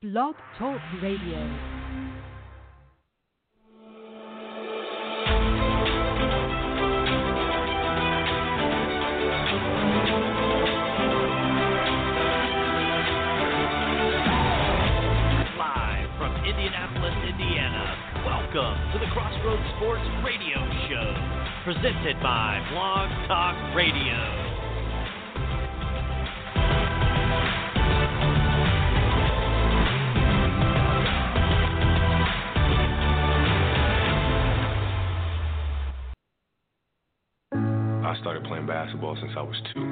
Blog Talk Radio. Indianapolis, Indiana. Welcome to the Crossroads Sports Radio Show, presented by Blog Talk Radio. I started playing basketball since I was 2.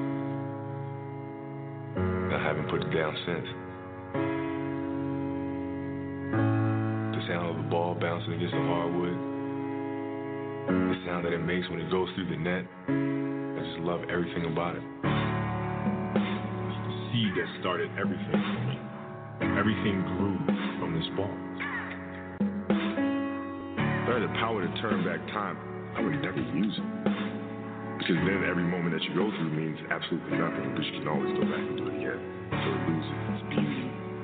And I haven't put it down since. The sound of the ball bouncing against the hardwood, the sound that it makes when it goes through the net, I just love everything about it. It's the seed that started everything for me. Everything grew from this ball. If I had the power to turn back time, I would never use it. Because then every moment that you go through means absolutely nothing, but you can always go back and do it again. So it loses its beauty.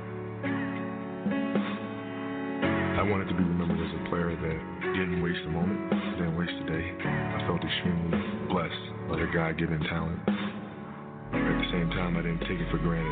I wanted to be remembered as a player that didn't waste a moment, didn't waste a day. I felt extremely blessed by their God-given talent. At the same time, I didn't take it for granted.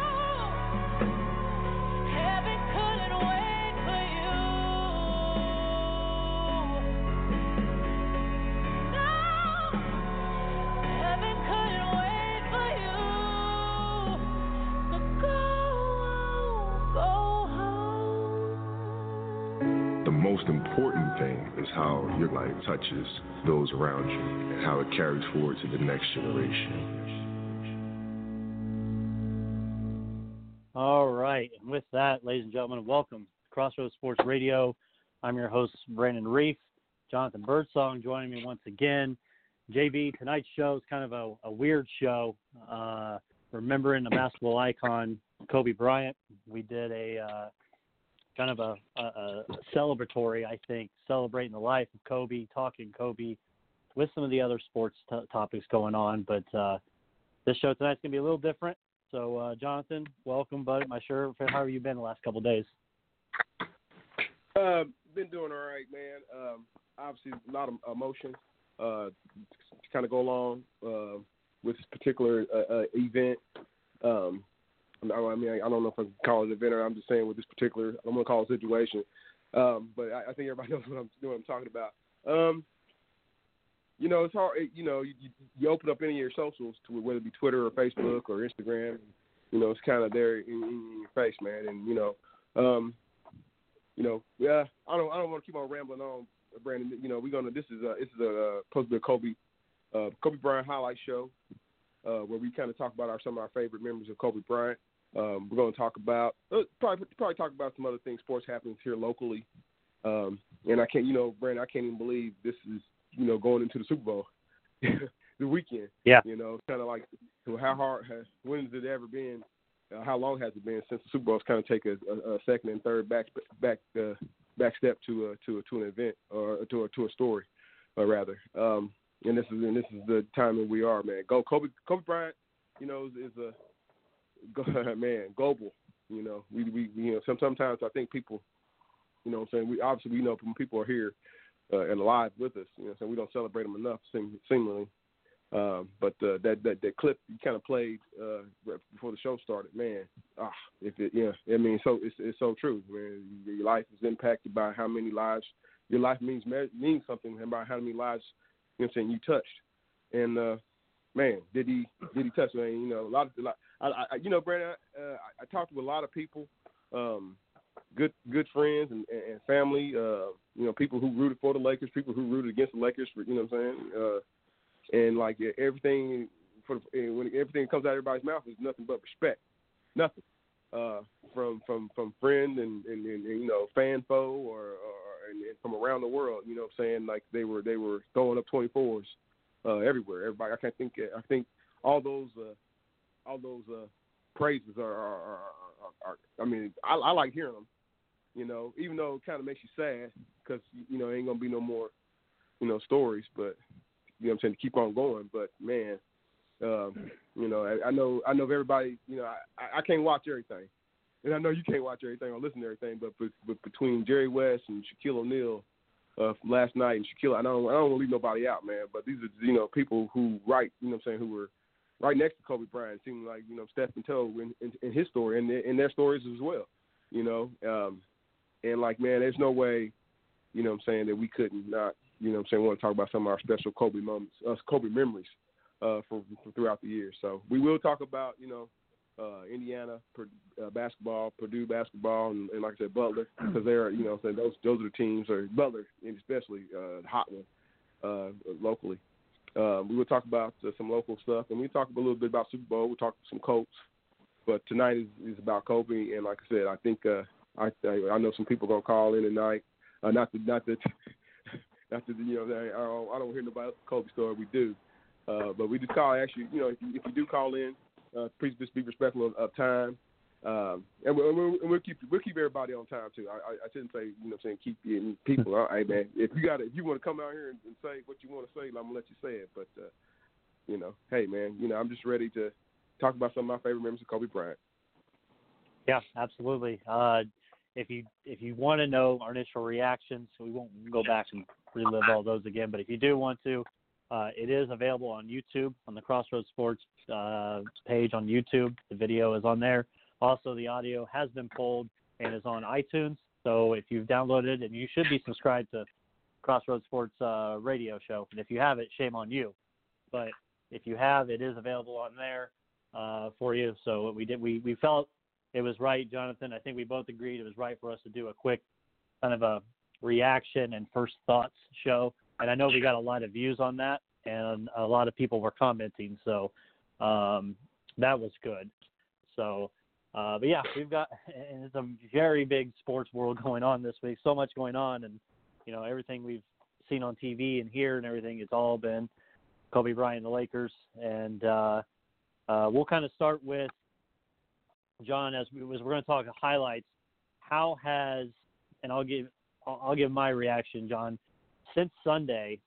The most important thing is how your life touches those around you and how it carries forward to the next generation. All right. And with that, ladies and gentlemen, welcome to Crossroads Sports Radio. I'm your host, Brandon Reef. Jonathan Birdsong joining me once again. JB, tonight's show is kind of a weird show. Remembering the basketball icon, Kobe Bryant. We did a kind of a celebratory, I think, celebrating the life of Kobe, talking Kobe with some of the other sports topics going on. But this show tonight's going to be a little different. So, Jonathan, welcome, bud. How have you been the last couple of days? Been doing all right, man. Obviously, a lot of emotions to kind of go along with this particular event. I mean, I don't know if I can call it an event or I'm just saying with this particular, I don't want to call it a situation. But I think everybody knows what I'm talking about. You know, it's hard, you open up any of your socials, to whether it be Twitter or Facebook or Instagram, it's kind of there in your face, man. And, yeah, I don't want to keep on rambling on, Brandon. This is supposed to be a Kobe Bryant highlight show, where we kind of talk about some of our favorite members of Kobe Bryant. We're going to talk about probably talk about some other things, sports happenings here locally. And I can't, Brandon, I can't even believe this is, going into the Super Bowl, the weekend. Yeah. Kind of like when has it ever been? How long has it been since the Super Bowl's kind of take a second and third back step to an event or to a story, rather. And this is the time that we are, man. Kobe Bryant, is a man global. We sometimes I think people, we know when people are here and alive with us. So we don't celebrate them enough, seemingly. But that clip you kind of played right before the show started, man. It's so true, man. Your life is impacted by how many lives. Your life means something about how many lives you touched. And man, did he touch? Man, a lot. Brandon, I talked to a lot of people, good friends and family. People who rooted for the Lakers, people who rooted against the Lakers. And like everything when everything comes out of everybody's mouth is nothing but respect. Nothing from friend and fan foe or from around the world. Saying like they were throwing up 24s everywhere. Everybody, I think all those praises are. I mean, I like hearing them. Even though it kind of makes you sad because ain't gonna be no more stories, but. To keep on going. But man, I know everybody. I can't watch everything. and I know you can't watch everything or listen to everything, but between Jerry West and Shaquille O'Neal from last night, and Shaquille, I don't want to leave nobody out, man. But these are people who who were right next to Kobe Bryant, seeming like step and toe in his story and in their stories as well, and like, man, there's no way, that we couldn't not, want to talk about some of our special Kobe moments, Kobe memories from throughout the year. So we will talk about, Indiana basketball, Purdue basketball, and like I said, Butler, because they're, those are the teams, or Butler, and especially the hot one locally. We will talk about some local stuff, and we'll talk a little bit about Super Bowl. We'll talk some Colts, but tonight is about Kobe, and like I said, I think I know some people are gonna call in tonight. Not that I don't hear nobody else's Kobe story. We do, but we just call. Actually, if you do call in, please just be respectful of time, and we'll keep everybody on time too. I shouldn't say keep people. Hey man, if you want to come out here and say what you want to say, I'm gonna let you say it. But hey man, I'm just ready to talk about some of my favorite memories of Kobe Bryant. Yeah, absolutely. If you want to know our initial reactions, we won't go back and relive all those again. But if you do want to, it is available on YouTube, on the Crossroads Sports page on YouTube. The video is on there. Also, the audio has been pulled and is on iTunes. So if you've downloaded, and you should be subscribed to Crossroads Sports radio show. And if you have it, shame on you. But if you have, it is available on there for you. So we felt it was right, Jonathan. I think we both agreed it was right for us to do a quick kind of a reaction and first thoughts show. And I know we got a lot of views on that, and a lot of people were commenting. So that was good. So, but yeah, and it's a very big sports world going on this week. So much going on, and everything we've seen on TV and here and everything, it's all been Kobe Bryant and the Lakers. And we'll kind of start with John as we're going to talk highlights. How has, and I'll give my reaction, John. Since Sunday,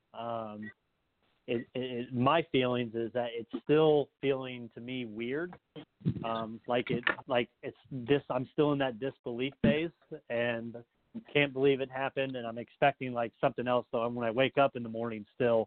my feelings is that it's still feeling to me weird. I'm still in that disbelief phase and can't believe it happened, and I'm expecting like something else. So when I wake up in the morning, still,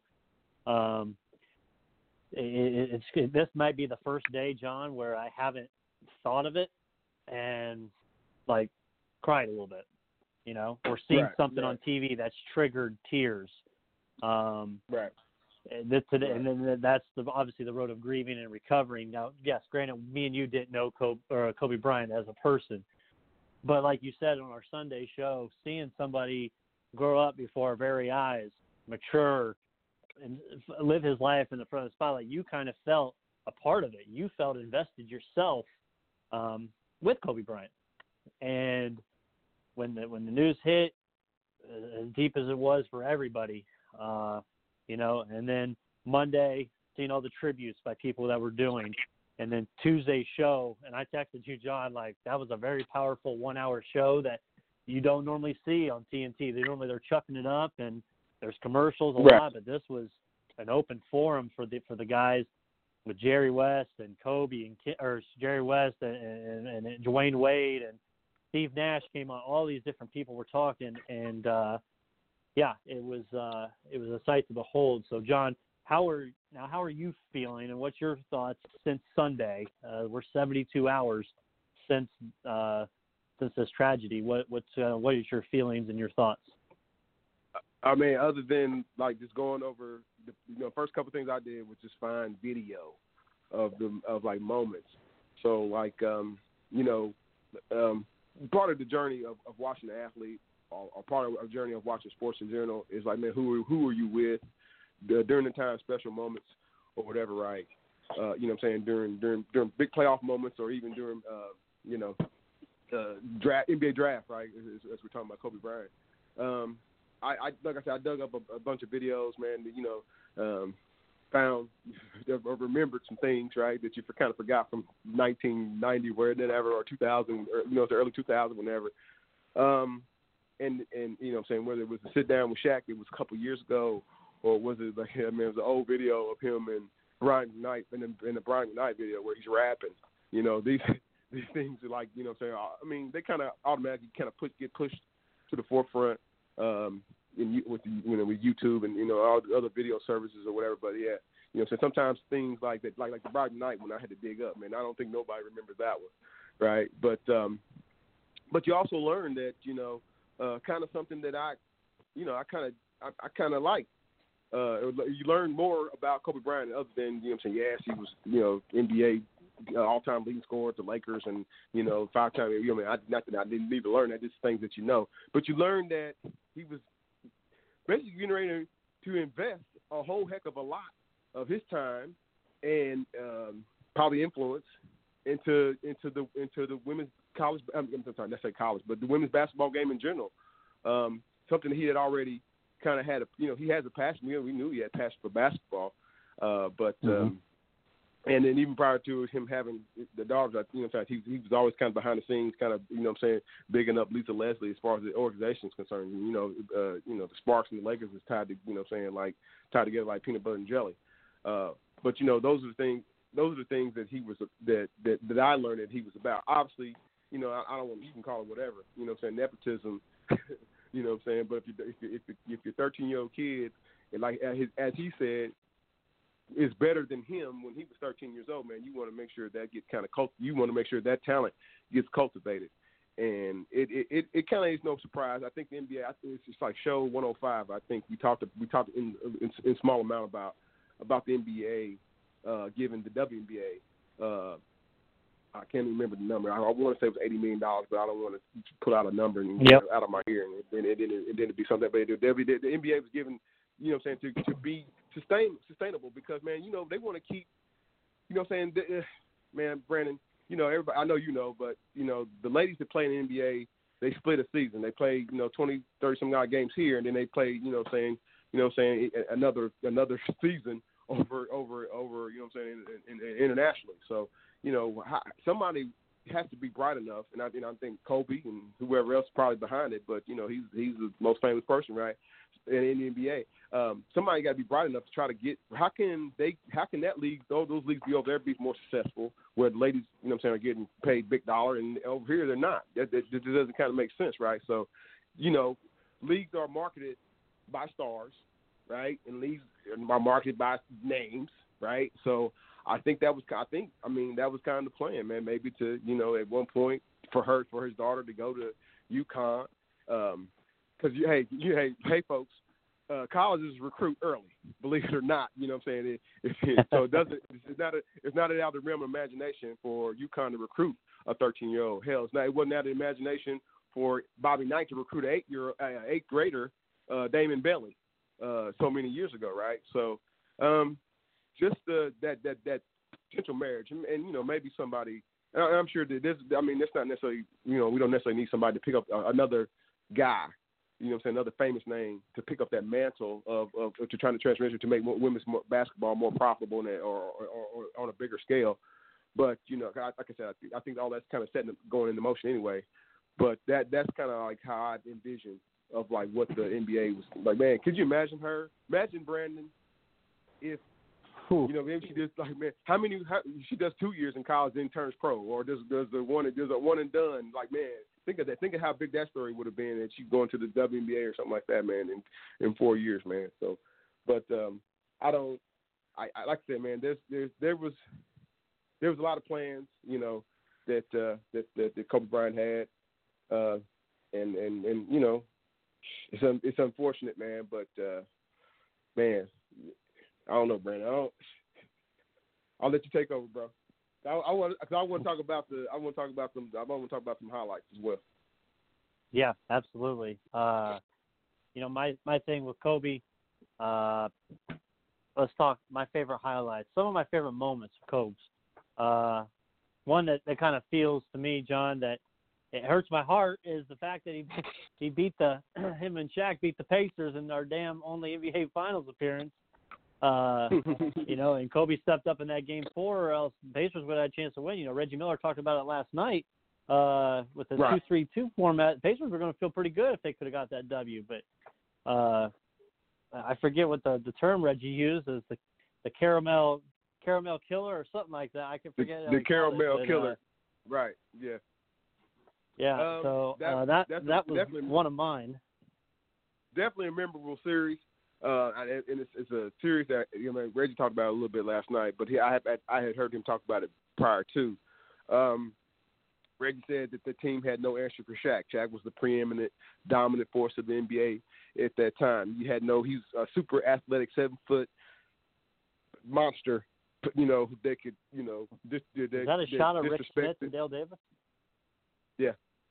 this might be the first day, John, where I haven't thought of it and like cried a little bit, or seen something on TV that's triggered tears. Right. And then that's obviously the road of grieving and recovering. Now, yes, granted, me and you didn't know Kobe Bryant as a person, but like you said on our Sunday show, seeing somebody grow up before our very eyes, mature, and live his life in the front of the spotlight, you kind of felt a part of it. You felt invested yourself with Kobe Bryant. And when the news hit, as deep as it was for everybody, and then Monday, seeing all the tributes by people that were doing, and then Tuesday's show, and I texted you, John, like that was a very powerful 1 hour show that you don't normally see on TNT. They're chucking it up and there's commercials a lot, but this was an open forum for the guys with Jerry West and Kobe or Jerry West and Dwayne Wade and Steve Nash came on. All these different people were talking, and it was a sight to behold. So, John, how are you feeling, and what's your thoughts since Sunday? We're 72 hours since this tragedy. What is your feelings and your thoughts? I mean, other than like just going over the first couple things I did was just find video of like moments. So like part of the journey of watching the athlete, or part of a journey of watching sports in general, is like, man, who are you with during the time, special moments or whatever, right? During big playoff moments, or even during draft, NBA draft, right? As we're talking about Kobe Bryant. I like I said, I dug up a bunch of videos, man. Found or remembered some things, right, that you kind of forgot from 1990, or 2000, or the early 2000s, whenever. And whether it was a sit down with Shaq, it was a couple years ago, or was it like, it was an old video of him and Brian Knight in the Brian Knight video where he's rapping. these things are like, you know what I'm saying? I mean, they kind of automatically kind of get pushed to the forefront with YouTube and, you know, all the other video services or whatever. But, yeah, you know, so sometimes things like that, like the Friday night when I had to dig up, man, I don't think nobody remembers that one, right? But you also learn that, you know, kind of something that I kind of like. You learn more about Kobe Bryant other than, you know what I'm saying, yes, he was, you know, NBA all-time leading scorer at the Lakers and, you know, 5-time, you know, not that I didn't need to learn that, just things that you know. But you learn that he was basically getting ready to invest a whole heck of a lot of his time and probably influence into the women's college. I'm sorry, not say college, but the women's basketball game in general. Something that he had already kind of had he has a passion. We knew he had a passion for basketball, but and then even prior to him having the daughters, you know, he was always kind of behind the scenes, kind of, you know what I'm saying, bigging up Lisa Leslie as far as the organization is concerned. You know, the Sparks and the Lakers is tied to, you know what I'm saying, like tied together like peanut butter and jelly. But you know, those are the things that he was that I learned that he was about. Obviously, you know, I don't want, you can call it whatever, you know what I'm saying, nepotism. You know what I'm saying? But if your 13-year-old kid, and like as he said, is better than him when he was 13 years old, man, you want to make sure that gets kind of you want to make sure that talent gets cultivated, and it kind of is no surprise. I think the NBA, it's just like show 105. I think we talked in small amount about the NBA giving the WNBA. I can't remember the number. I want to say it was $80 million, but I don't want to pull out a number and out of my ear, and then it'd be something. But the NBA was given, you know what I'm saying, to be sustainable because, man, you know, they want to keep, you know what I'm saying, man, Brandon, you know, everybody, I know you know, but, you know, the ladies that play in the NBA, they split a season. They play, you know, 20, 30-some odd games here, and then they play, you know what I'm saying, another season over, you know what I'm saying, internationally. So, you know, somebody has to be bright enough, and I think Kobe and whoever else is probably behind it, but, you know, he's the most famous person, right, in the NBA. Somebody got to be bright enough to try to get – how can that league, those leagues be over there be more successful where the ladies, you know what I'm saying, are getting paid big dollar, and over here they're not. That doesn't kind of make sense, right? So, you know, leagues are marketed by stars, right, and leagues are marketed by names, right? So – I think that was kind of the plan, man. Maybe to, you know, at one point for his daughter to go to UConn, because hey folks, colleges recruit early, believe it or not. You know what I'm saying? So it's not out of the realm of imagination for UConn to recruit a 13-year-old. Hell, it wasn't out of the imagination for Bobby Knight to recruit an eighth grader, Damon Bailey, so many years ago, right? So. Just that potential marriage, and you know, maybe somebody. I'm sure that this. I mean, it's not necessarily. You know, we don't necessarily need somebody to pick up another guy. You know, what I'm saying, another famous name to pick up that mantle of to trying to transition to make women's basketball more profitable or on a bigger scale. But you know, like I said, I think all that's kind of going into motion anyway. But that's kind of like how I envision of like what the NBA was like. Man, could you imagine her? Imagine Brandon if. You know, maybe she does like, man, she does 2 years in college, then turns pro, or does a one and done. Like, man, think of that. Think of how big that story would have been if she's going to the WNBA or something like that, man, in 4 years, man. So, but I like I said, man, there was a lot of plans, you know, that Kobe Bryant had, and you know, it's unfortunate, man, but man. I don't know, Brandon. I'll let you take over, bro. I want to talk about some highlights as well. Yeah, absolutely. You know, my thing with Kobe. Let's talk my favorite highlights. Some of my favorite moments of Kobe's. One that kind of feels to me, John, that it hurts my heart is the fact that he beat him and Shaq beat the Pacers in our damn only NBA Finals appearance. You know, and Kobe stepped up in that game 4, or else the Pacers would have had a chance to win. You know, Reggie Miller talked about it last night with the 2-3-2 format. The Pacers were going to feel pretty good if they could have got that W. But I forget what the term Reggie used is the caramel killer or something like that. I can forget. The caramel killer. Right. Yeah. Yeah. So that was definitely one of mine. Definitely a memorable series. And it's a series that Reggie talked about a little bit last night, but I had heard him talk about it prior to. Reggie said that the team had no answer for Shaq. Shaq was the preeminent, dominant force of the NBA at that time. He's a super athletic 7-foot monster. They could, Is that a shot of Rick Smith and Dale Davis? Yeah.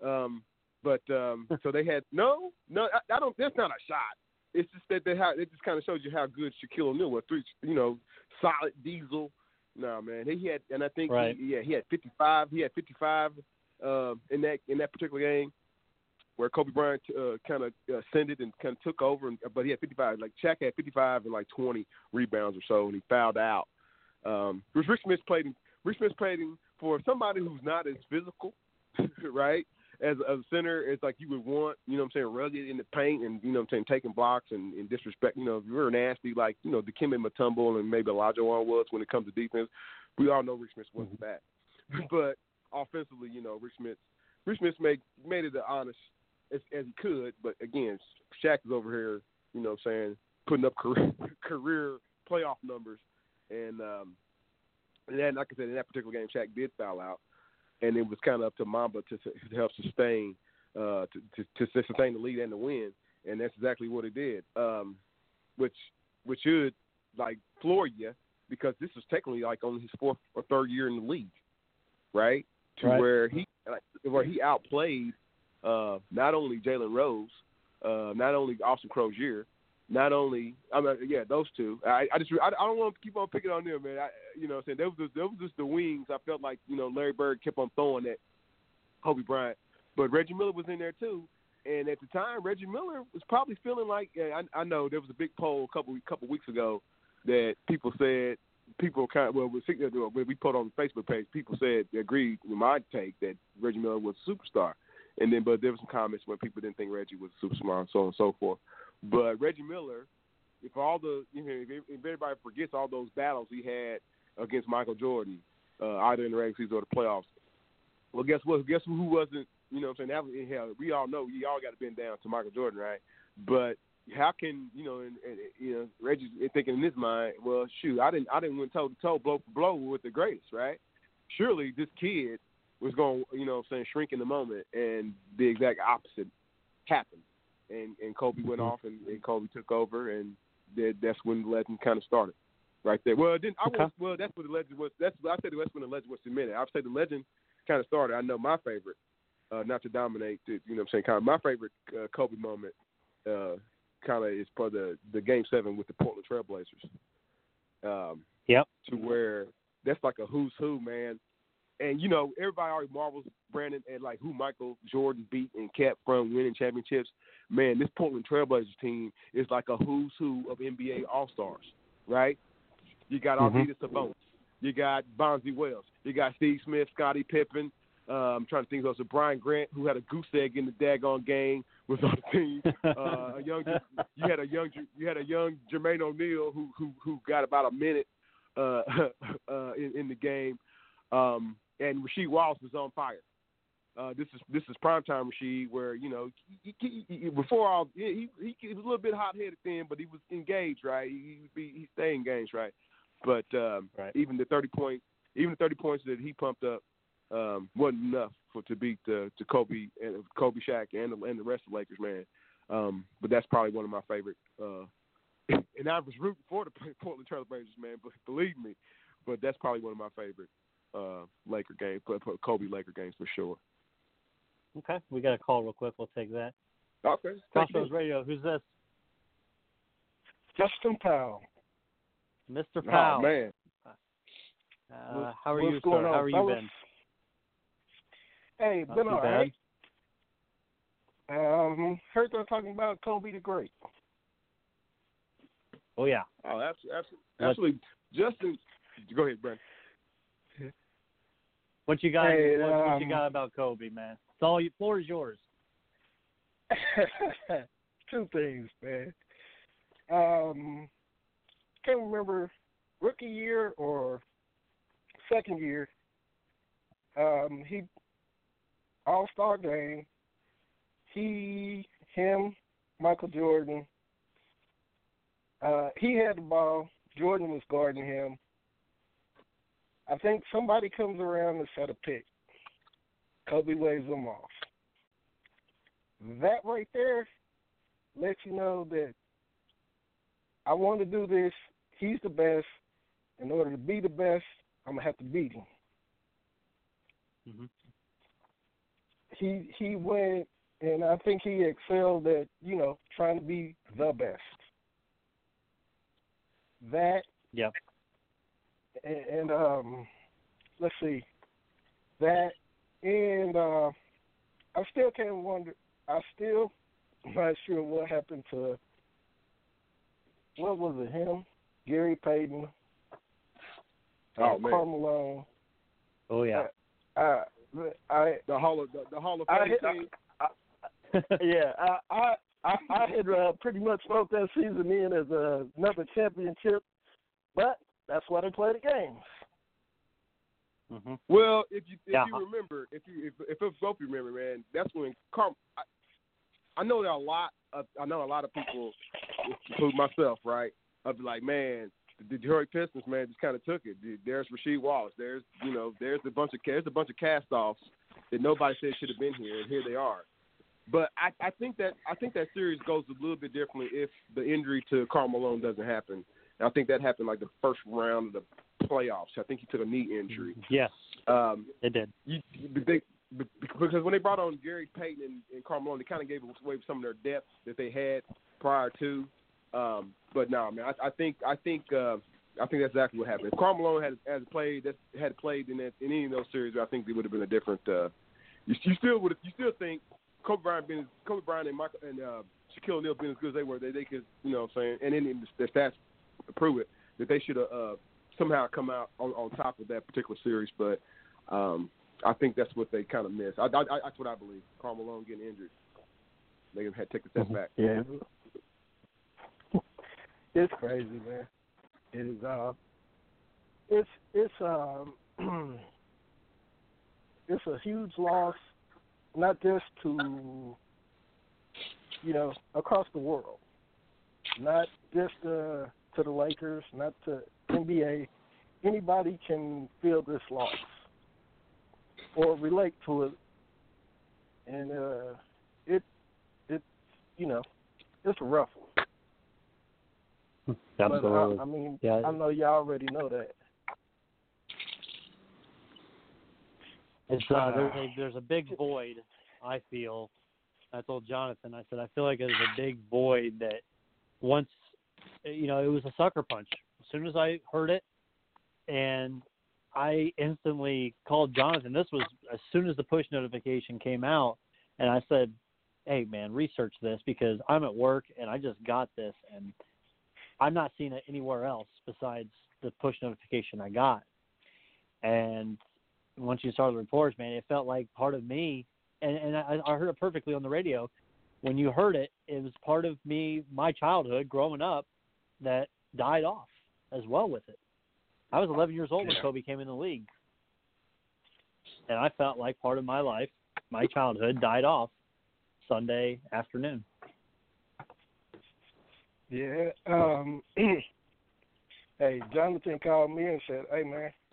So they had no. I don't. That's not a shot. It's just that it just kind of shows you how good Shaquille O'Neal was. Solid diesel. No, man. He had, and I think right. he had 55. He had 55 in that particular game where Kobe Bryant kind of ascended and kind of took over. But he had 55. Like Shaq had 55 and like 20 rebounds or so, and he fouled out. Rick Smith played him for somebody who's not as physical, right? As a center, it's like you would want, rugged in the paint and, taking blocks and disrespect. If you're nasty, like, Dikembe Mutombo and maybe Elijah Wan was when it comes to defense, we all know Rick Smith wasn't that. But offensively, Rick Smith made it as honest as he could. But again, Shaq is over here, putting up career playoff numbers. And then, like I said, in that particular game, Shaq did foul out. And it was kind of up to Mamba to help sustain to sustain the lead and the win, and that's exactly what it did. Which should like floor you because this was technically like only his fourth or third year in the league, right? Where he outplayed not only Jalen Rose, not only Austin Crozier, not only those two. I don't want to keep on picking on them, man. There was just the wings. I felt like Larry Bird kept on throwing at Kobe Bryant, but Reggie Miller was in there too. And at the time, Reggie Miller was probably feeling like I know there was a big poll a couple weeks ago that people said when we put on the Facebook page, people said they agreed with my take that Reggie Miller was a superstar. And then, but there were some comments where people didn't think Reggie was a superstar and so on and so forth. But Reggie Miller, if everybody forgets all those battles he had against Michael Jordan, either in the regular season or the playoffs, well, guess what? Guess who wasn't? We all know you all got to bend down to Michael Jordan, right? But how can Reggie's thinking in his mind? Well, shoot, I didn't win toe to toe, blow for blow with the greatest, right? Surely this kid was going, shrink in the moment, and the exact opposite happened. And Kobe went off, and Kobe took over, and that's when the legend kind of started, right there. Well, that's what the legend was. That's when the legend was cemented. I'd say the legend kind of started. I know my favorite, not to dominate, kind of my favorite Kobe moment, kind of is for the Game 7 with the Portland Trailblazers. Yep. To where that's like a who's who, man. And, everybody already marvels, Brandon, at like who Michael Jordan beat and kept from winning championships. Man, this Portland Trailblazers team is like a who's who of NBA All-Stars, right? You got Arvidas Sabonis. You got Bonzi Wells. You got Steve Smith, Scottie Pippen. I'm trying to think of Brian Grant, who had a goose egg in the daggone game, was on the team. You had a young Jermaine O'Neal who got about a minute in the game. And Rasheed Wallace was on fire. This is primetime Rasheed, where he was a little bit hot-headed then, but he was engaged, right? He stayed engaged, right? But even the 30 points that he pumped up wasn't enough to beat to Kobe, Shaq, and the rest of the Lakers, man. But that's probably one of my favorite. And I was rooting for the Portland Trailblazers, man. But believe me, but that's probably one of my favorite Laker games, Kobe Laker games for sure. Okay, we got a call real quick. We'll take that. Okay. Crossroads Radio. Who's this? Justin Powell. Mr. Powell. Oh, man. How are you, sir? How are you been? Hey, been all right. Heard they're talking about Kobe the Great. Oh, yeah. Oh, absolutely. Justin, go ahead, Brent. What you got? What you got about Kobe, man? It's all floor is yours. Two things, man. Can't remember rookie year or second year. He All-Star game. Him, Michael Jordan. He had the ball. Jordan was guarding him. I think somebody comes around and set a pick. Kobe waves them off. That right there lets you know that I want to do this. He's the best. In order to be the best, I'm going to have to beat him. Mm-hmm. He went, and I think he excelled at, trying to be the best. That. Yep. And let's see. That, and I still can't wonder. I still not sure what happened to, what was it, him? Gary Payton. Oh, man. Karl Malone. Oh, yeah. The Hall of Fame team. I had pretty much wrote that season in as another championship, but that's why they play the games. Mm-hmm. Well, if you remember, if both you remember, man, that's when I know a lot of people, including myself, right? I'd be like, man, the Detroit Pistons, man, just kind of took it. There's Rasheed Wallace. There's a bunch of cast-offs that nobody said should have been here, and here they are. But I think that series goes a little bit differently if the injury to Karl Malone doesn't happen. And I think that happened like the first round of the playoffs. I think he took a knee injury. Yes, it did. Because when they brought on Gary Payton and Karl Malone, they kind of gave away some of their depth that they had prior to. But no, man, I think that's exactly what happened. If Karl Malone had played in any of those series, I think it would have been a different. You still think Kobe Bryant and Michael and Shaquille O'Neal being as good as they were, they could, what I'm saying, and then the stats prove it, that they should have somehow come out on top of that particular series. But I think that's what they kind of missed. That's what I believe. Karl Malone getting injured, they had to take a step back. Yeah, it's crazy, man. It is. It's a huge loss, not just to across the world, not just to the Lakers, not to NBA. Anybody can feel this loss or relate to it, and it's a rough one. Absolutely. But, I know y'all already know that. It's there's a big void, I feel. I told Jonathan, I said, I feel like there's a big void that once, it was a sucker punch. As soon as I heard it, and I instantly called Jonathan. This was as soon as the push notification came out, and I said, hey, man, research this because I'm at work, and I just got this, and I'm not seeing it anywhere else besides the push notification I got. And once you saw the reports, man, it felt like part of me, and I heard it perfectly on the radio. When you heard it, it was part of me, my childhood growing up, that died off as well with it. I was 11 years old when Kobe came in the league. And I felt like part of my life, my childhood, died off Sunday afternoon. Yeah. Hey, Jonathan called me and said, hey,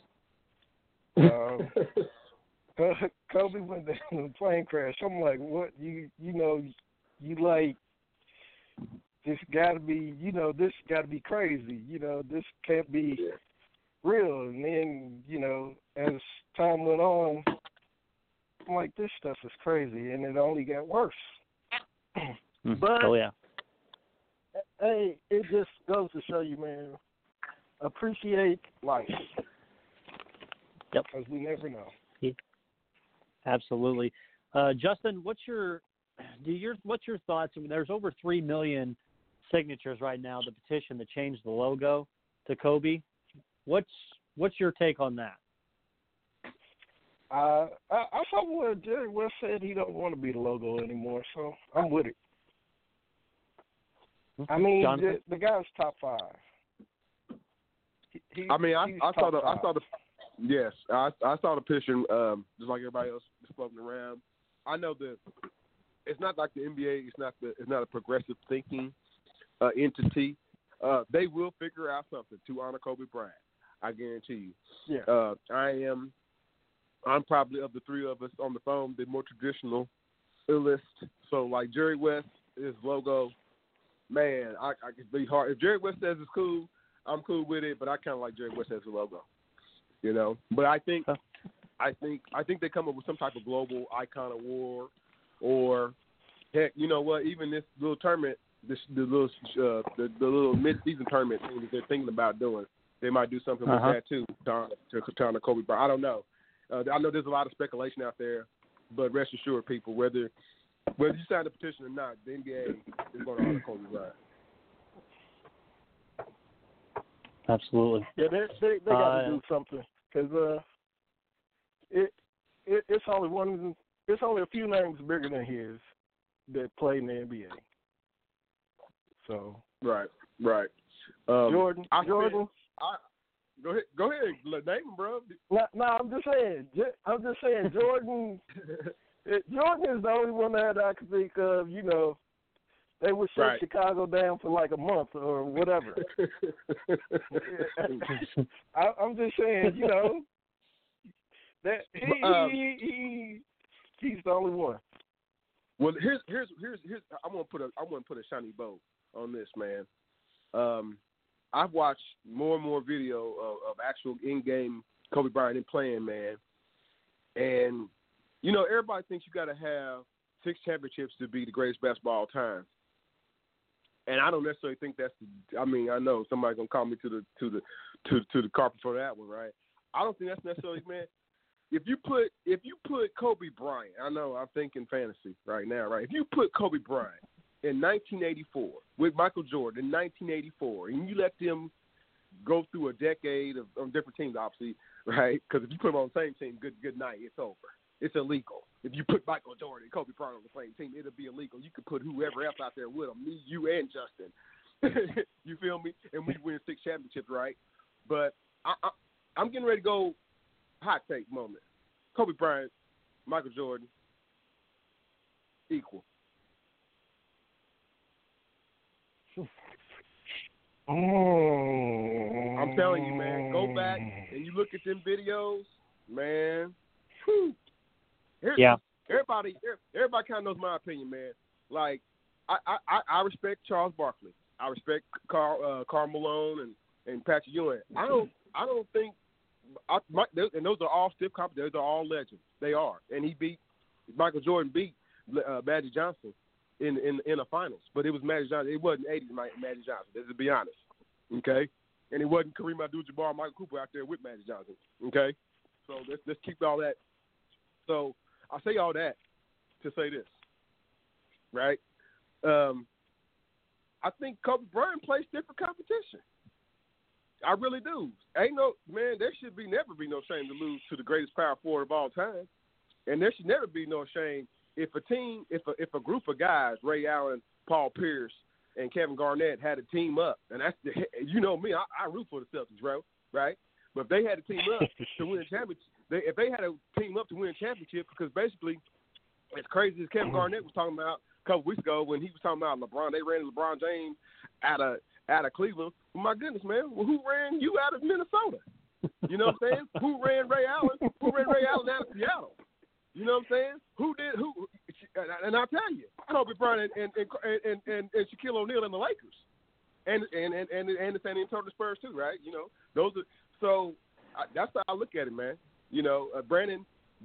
man, Kobe went down in a plane crash. I'm like, what? You like, this got to be, this got to be crazy. This can't be real. And then, as time went on, I'm like, this stuff is crazy, and it only got worse. But, oh, yeah. Hey, it just goes to show you, man, appreciate life. Yep. Because we never know. Yeah. Absolutely. Justin, what's your thoughts? There's over 3 million signatures right now, the petition to change the logo to Kobe. What's your take on that? I saw what Jerry West said. He don't want to be the logo anymore, so I'm with it. I mean, the guy's top 5. I saw Yes, I saw the picture, just like everybody else floating around. I know that it's not like the NBA. It's not a progressive thinking entity. They will figure out something to honor Kobe Bryant. I guarantee you. Yeah. I'm probably, of the three of us on the phone, the more traditional list. So like Jerry West, his logo, man, I could be hard. If Jerry West says it's cool, I'm cool with it. But I kind of like Jerry West as a logo, you know. But I think they come up with some type of global icon award, or heck, you know what? Even this little tournament, the little mid-season tournament thing that they're thinking about doing, they might do something with that too to honor Kobe Bryant. I don't know. I know there's a lot of speculation out there, but rest assured, people, whether you sign the petition or not, the NBA is going to honor Kobe Bryant. Absolutely. Yeah, they got to do something because it's only a few names bigger than his that play in the NBA. So right. Jordan. Go ahead. Name him, bro. No, I'm just saying. Jordan. Jordan is the only one that I can think of. You know, they would shut Chicago down for like a month or whatever. I'm just saying. You know, that he's the only one. Well, here's I want to put a shiny bow on this, man. I've watched more and more video of actual in-game Kobe Bryant playing, man. And, you know, everybody thinks you got to have 6 championships to be the greatest basketball of all time. And I don't necessarily think that's I know somebody's going to call me to the carpet for that one, right? I don't think that's necessarily, man. If you put Kobe Bryant, I know I'm thinking fantasy right now, right? If you put Kobe Bryant in 1984 with Michael Jordan in 1984, and you let them go through a decade of different teams, obviously, right? Because if you put them on the same team, good night, it's over. It's illegal. If you put Michael Jordan and Kobe Bryant on the same team, it'll be illegal. You could put whoever else out there with them, me, you, and Justin. You feel me? And we win 6 championships, right? But I'm getting ready to go hot take moment. Kobe Bryant, Michael Jordan, equal. I'm telling you, man. Go back and you look at them videos, man. Whew. Everybody kind of knows my opinion, man. Like, I respect Charles Barkley. I respect Karl Malone and Patrick Ewing. I don't think, and those are all stiff competition. Those are all legends. They are. And Michael Jordan beat Magic Johnson in the finals, but it was Magic Johnson. It wasn't 80s Magic Johnson. Let's be honest, okay? And it wasn't Kareem Abdul-Jabbar, Michael Cooper out there with Magic Johnson, okay? So let's keep all that. So I say all that to say this, right? I think Kobe Bryant plays different competition. I really do. There should never be no shame to lose to the greatest power forward of all time, and there should never be no shame. If a group of guys, Ray Allen, Paul Pierce, and Kevin Garnett had a team up, and that's you know me, I root for the Celtics, bro, right? But if they had a team up to win a championship, if they had a team up to win a championship, because basically, as crazy as Kevin Garnett was talking about a couple weeks ago when he was talking about LeBron, they ran LeBron James out of Cleveland. Well, my goodness, man, well, who ran you out of Minnesota? You know what I'm saying? Who ran Ray Allen? Who ran Ray Allen out of Seattle? You know what I'm saying? Who? And I'll tell you, Kobe Bryant and Shaquille O'Neal and the Lakers, and the San Antonio Spurs too, right? You know, those are so. That's how I look at it, man. You know, Brandon,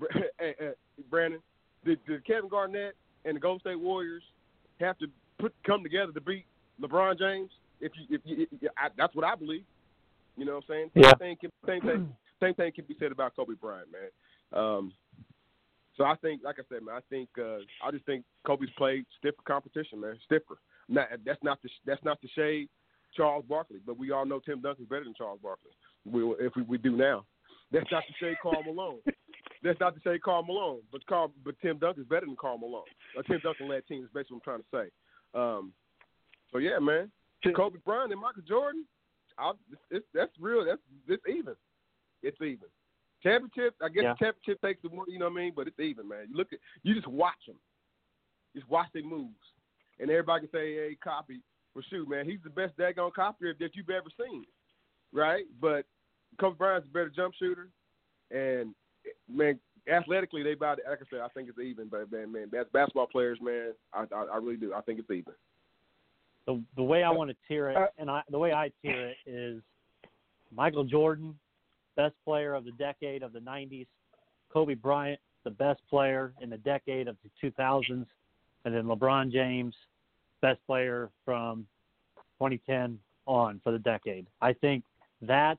did Kevin Garnett and the Golden State Warriors have to come together to beat LeBron James? That's what I believe. You know what I'm saying? Yeah. Same thing can be said about Kobe Bryant, man. So I think, like I said, man, I just think Kobe's played stiffer competition, man, stiffer. Now, that's not to shade Charles Barkley, but we all know Tim Duncan's better than Charles Barkley. We do now. That's not to shade Karl Malone. That's not to shade Karl Malone, but Tim Duncan's better than Karl Malone. Tim Duncan led team is basically what I'm trying to say. So yeah, man, Kobe Bryant and Michael Jordan, that's real. It's even. It's even. Championship, I guess Yeah. the championship takes the one, you know what I mean? But it's even, man. You just watch them. Just watch their moves. And everybody can say, hey, copy. Well, shoot, man, he's the best daggone copier that you've ever seen, right? But Kobe Bryant's a better jump shooter. And, man, athletically, they about, like I said, I think it's even. But, man, as basketball players, man, I really do. I think it's even. The way I want to tier it, the way I tier it is Michael Jordan, best player of the decade of the 90s. Kobe Bryant, the best player in the decade of the 2000s. And then LeBron James, best player from 2010 on for the decade. I think that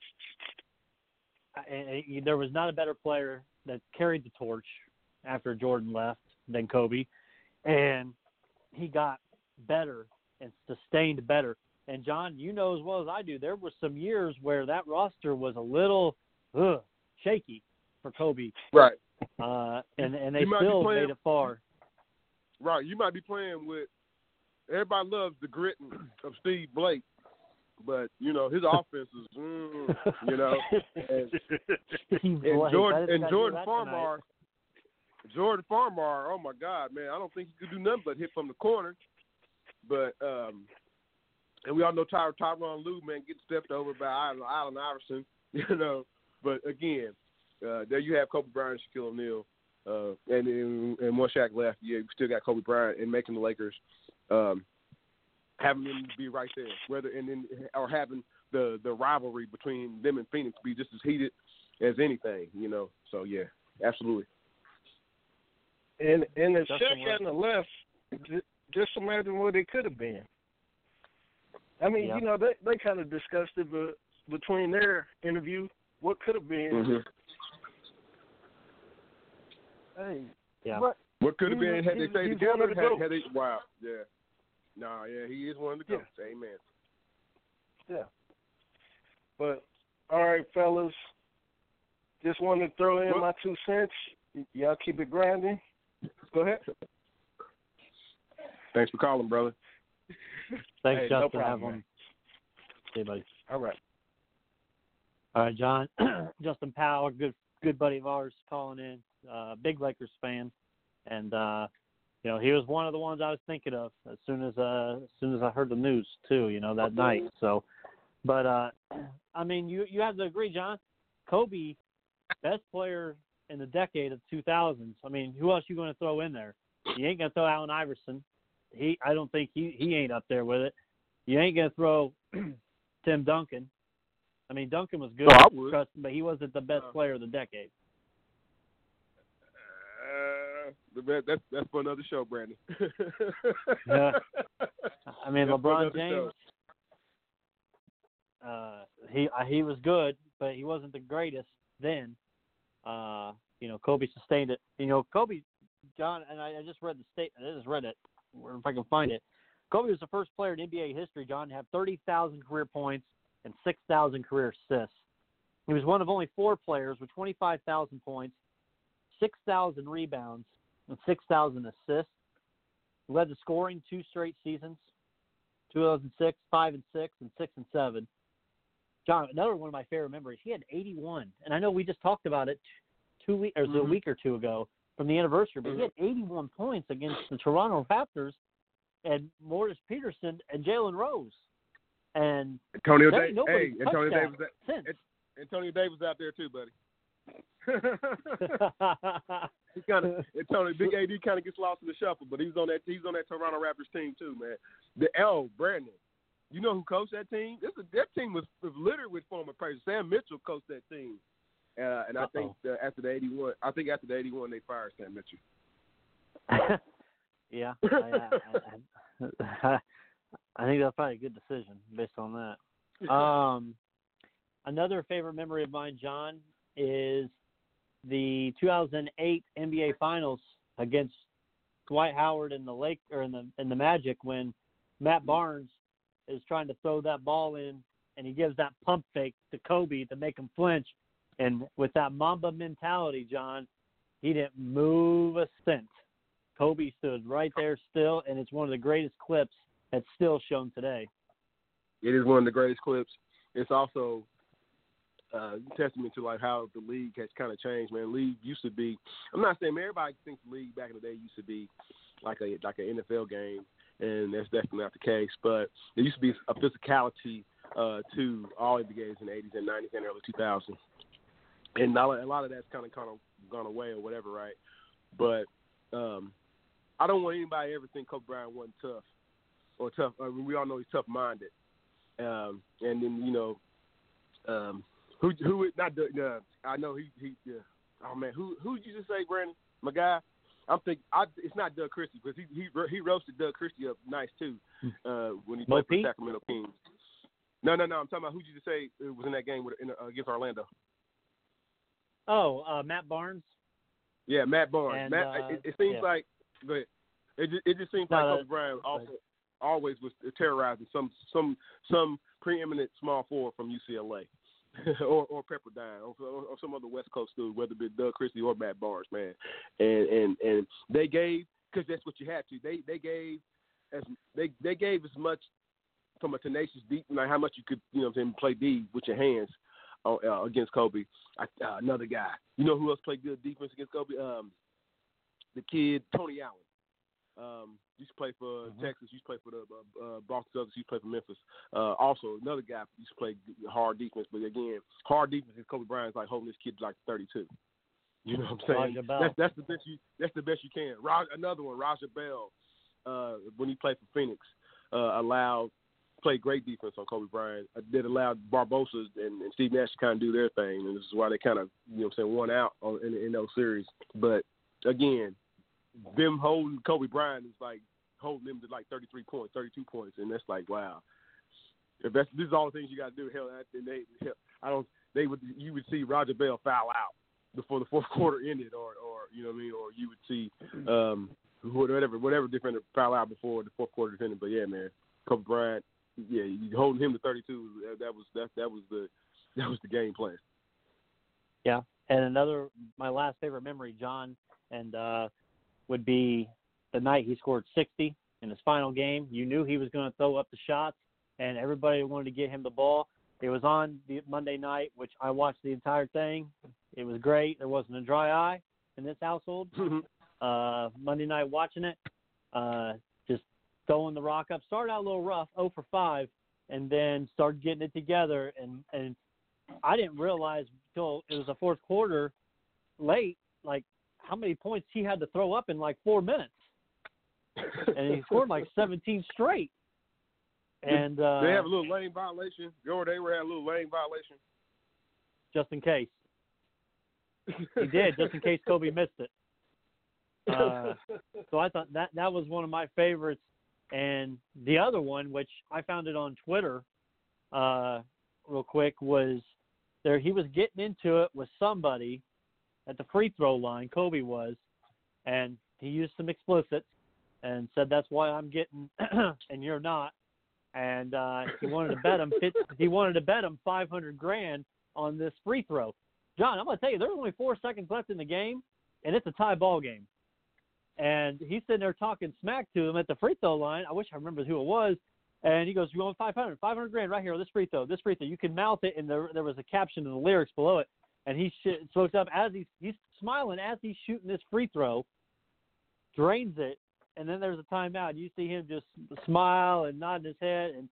there was not a better player that carried the torch after Jordan left than Kobe. And he got better and sustained better. And, John, you know as well as I do, there were some years where that roster was a little shaky for Kobe. Right. And they still made it far. Right. You might be playing with – everybody loves the grit of Steve Blake, but, you know, his offense is, you know. And Jordan Farmar, oh, my God, man, I don't think he could do nothing but hit from the corner. But and we all know Tyronn Lue, man, getting stepped over by Allen Iverson, you know. But again, there you have Kobe Bryant, Shaquille O'Neal, and one Shaq left. Yeah, you still got Kobe Bryant and making the Lakers, having them be right there, or having the rivalry between them and Phoenix be just as heated as anything, you know. So yeah, absolutely. And if Shaq hadn't left, just imagine what it could have been. I mean, you know, they kind of discussed it between their interview. What could have been? Mm-hmm. Hey, yeah. What could have been had they stayed together? Had they, wow, yeah. No, yeah, he is one of the GOATs. Yeah. Amen. Yeah. But all right, fellas, just wanted to throw in my 2 cents. Y'all keep it grinding. Go ahead. Thanks for calling, brother. Thanks, hey, Justin. No problem, have one. See you, buddy. All right. All right, John. Justin Powell, good buddy of ours, calling in. Big Lakers fan, and you know, he was one of the ones I was thinking of as soon as I heard the news too. You know, that night. So, but I mean, you have to agree, John. Kobe, best player in the decade of 2000s. I mean, who else you going to throw in there? You ain't going to throw Allen Iverson. I don't think he ain't up there with it. You ain't going to throw Tim Duncan. I mean, Duncan was good, but he wasn't the best player of the decade. That's for another show, Brandon. Yeah. I mean, that's LeBron James, he was good, but he wasn't the greatest then. You know, Kobe sustained it. You know, Kobe, John, and I just read the statement. I just read it, if I can find it. Kobe was the first player in NBA history, John, to have 30,000 career points and 6,000 career assists. He was one of only 4 players with 25,000 points, 6,000 rebounds, and 6,000 assists. He led the scoring 2 straight seasons, 2006, 5 and 6, and 6 and 7. John, another one of my favorite memories, he had 81. And I know we just talked about it a week or two ago from the anniversary, but he had 81 points against the Toronto Raptors and Morris Peterson and Jalen Rose. And Antonio Davis out there too, buddy. He Big AD kind of gets lost in the shuffle, but he's on that Toronto Raptors team too, man. Brandon, you know who coached that team? That team was littered with former players. Sam Mitchell coached that team, and I think after the 81, they fired Sam Mitchell. Yeah, I think that's probably a good decision based on that. Another favorite memory of mine, John, is the 2008 NBA Finals against Dwight Howard and the Magic when Matt Barnes is trying to throw that ball in and he gives that pump fake to Kobe to make him flinch. And with that Mamba mentality, John, he didn't move a cent. Kobe stood right there still, and it's one of the greatest clips that's still shown today. It is one of the greatest clips. It's also testament to like how the league has kind of changed, man. League used to be. I'm not saying everybody thinks the league back in the day used to be like an NFL game, and that's definitely not the case. But there used to be a physicality to all of the games in the 80s and 90s and early 2000s, and a lot of that's kind of gone away or whatever, right? But I don't want anybody to ever think Kobe Bryant wasn't tough or tough. I mean, we all know he's tough-minded, and then who not I know he oh man, who did you just say, Brandon? My guy. I'm thinking it's not Doug Christie because he roasted Doug Christie up nice too when he played for Sacramento Kings. No. I'm talking about who did you just say was in that game against Orlando? Oh, Matt Barnes. Yeah, Matt Barnes. And, it seems like go ahead. It just seems like Kobe Bryant always was terrorizing some preeminent small forward from UCLA. or Pepperdine, or some other West Coast dude, whether it be Doug Christie or Matt Barnes, man, and they gave, because that's what you had to. They gave as much from a tenacious deep, like how much you could, play D with your hands against Kobe. Another guy, you know who else played good defense against Kobe? The kid Tony Allen. Used to play for Texas. Used to play for the Boston Celtics. Used to play for Memphis. Also, another guy used to play hard defense. But again, hard defense is Kobe Bryant's like holding this kid like 32. You know what I'm saying? That's the best you can. Another one, Raja Bell, when he played for Phoenix, played great defense on Kobe Bryant. That allowed Barbosa and Steve Nash to kind of do their thing, and this is why they kind of won out in those series. But again, them holding Kobe Bryant is like holding him to like 33 points, 32 points, and that's like, wow. If this is all the things you got to do, you would see Raja Bell foul out before the fourth quarter ended, or you know what I mean, or you would see whatever defender foul out before the fourth quarter ended. But yeah, man, Kobe Bryant, yeah, you holding him to 32. That was the game plan. Yeah, and my last favorite memory, John, and would be the night he scored 60 in his final game. You knew he was going to throw up the shots, and everybody wanted to get him the ball. It was on the Monday night, which I watched the entire thing. It was great. There wasn't a dry eye in this household. Monday night watching it, just throwing the rock up. Started out a little rough, 0 for 5, and then started getting it together. And I didn't realize until it was the fourth quarter late, like, how many points he had to throw up in like 4 minutes. And he scored like 17 straight. And they have a little lane violation. Jordan Hayward had a little lane violation. Just in case. He did, just in case Kobe missed it. So I thought that was one of my favorites. And the other one, which I found it on Twitter real quick, was there. He was getting into it with somebody at the free throw line, Kobe was, and he used some explicits and said, that's why I'm getting and you're not. And he wanted to bet him $500,000 on this free throw. John, I'm going to tell you, there's only 4 seconds left in the game, and it's a tie ball game. And he's sitting there talking smack to him at the free throw line. I wish I remembered who it was. And he goes, you want $500,000 right here, this free throw. You can mouth it, and there was a caption in the lyrics below it. And he smokes up as he's smiling as he's shooting this free throw, drains it, and then there's a timeout. You see him just smile and nodding his head, and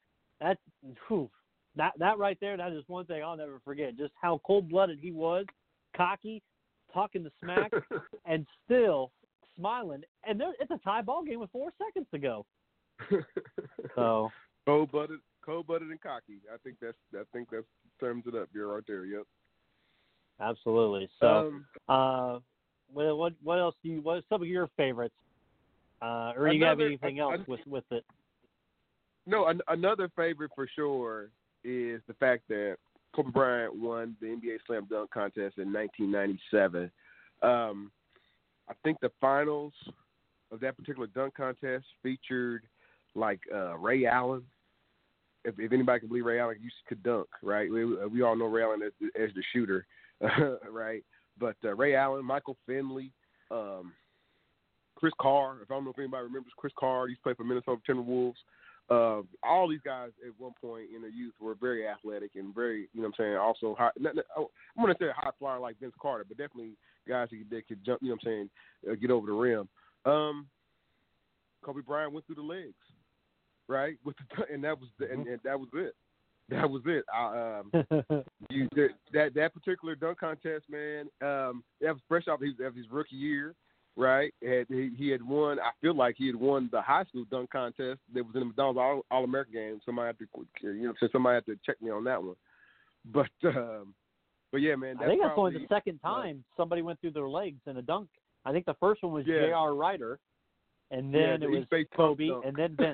that right there, that is one thing I'll never forget. Just how cold-blooded he was, cocky, talking the smack, and still smiling. And it's a tie ball game with 4 seconds to go. So cold-blooded and cocky. I think that sums it up. You're right there. Yep. Absolutely. So, what else what are some of your favorites? Or you have anything else with it? No, another favorite for sure is the fact that Kobe Bryant won the NBA Slam Dunk Contest in 1997. I think the finals of that particular dunk contest featured like Ray Allen. If anybody can believe Ray Allen could dunk, right? We all know Ray Allen as the shooter. Right, but Ray Allen, Michael Finley, Chris Carr. If I don't know if anybody remembers Chris Carr, he's played for Minnesota Timberwolves. all these guys at one point in their youth were very athletic and very, you know what I'm saying, also high. I'm going to say a high flyer like Vince Carter, but definitely guys that could jump, you know what I'm saying, get over the rim. Kobe Bryant went through the legs, right? And that was and that was it. That was it. That particular dunk contest, man. That was fresh off his rookie year, right? He had won. I feel like he had won the high school dunk contest that was in the McDonald's All-American game. Somebody had to check me on that one. But yeah, man. I think that's only the second time somebody went through their legs in a dunk. I think the first one was J.R. Ryder, and then it was Kobe, and then Vince.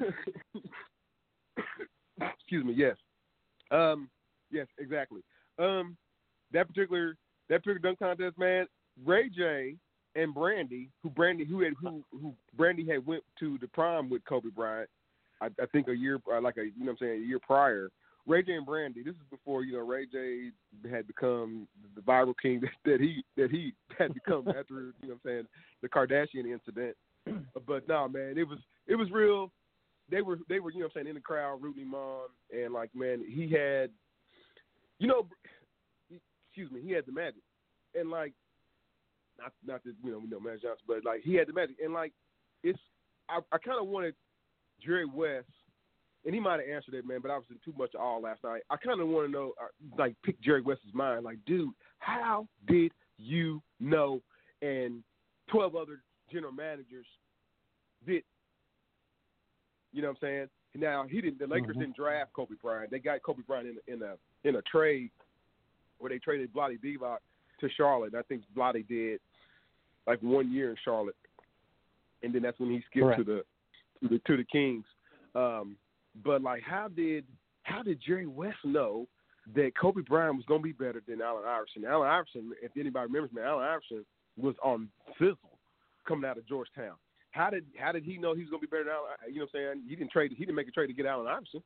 Excuse me. Yes. Yes, exactly. That particular dunk contest, man. Ray J and Brandy had went to the prom with Kobe Bryant. I think a year prior. Ray J and Brandy. This is before Ray J had become the viral king that he had become after the Kardashian incident. But no, man, it was real. They were in the crowd rooting him on, and like, man, he had he had the magic, and like not that we know Magic Johnson, but like he had the magic, and like I kind of wanted Jerry West. And he might have answered it, man, but I was in too much all last night. I kind of want to know, pick Jerry West's mind. Like, dude, how did you know? And 12 other general managers did. You know what I'm saying? Now the Lakers didn't draft Kobe Bryant. They got Kobe Bryant in a trade where they traded Vlade Divac to Charlotte. I think Vlade did like 1 year in Charlotte, and then that's when he skipped to the Kings. But like, how did Jerry West know that Kobe Bryant was going to be better than Allen Iverson? Allen Iverson, if anybody remembers, man, Allen Iverson was on fizzle coming out of Georgetown. How did he know he was going to be better than Allen? You know what I'm saying? He didn't make a trade to get Allen Iverson.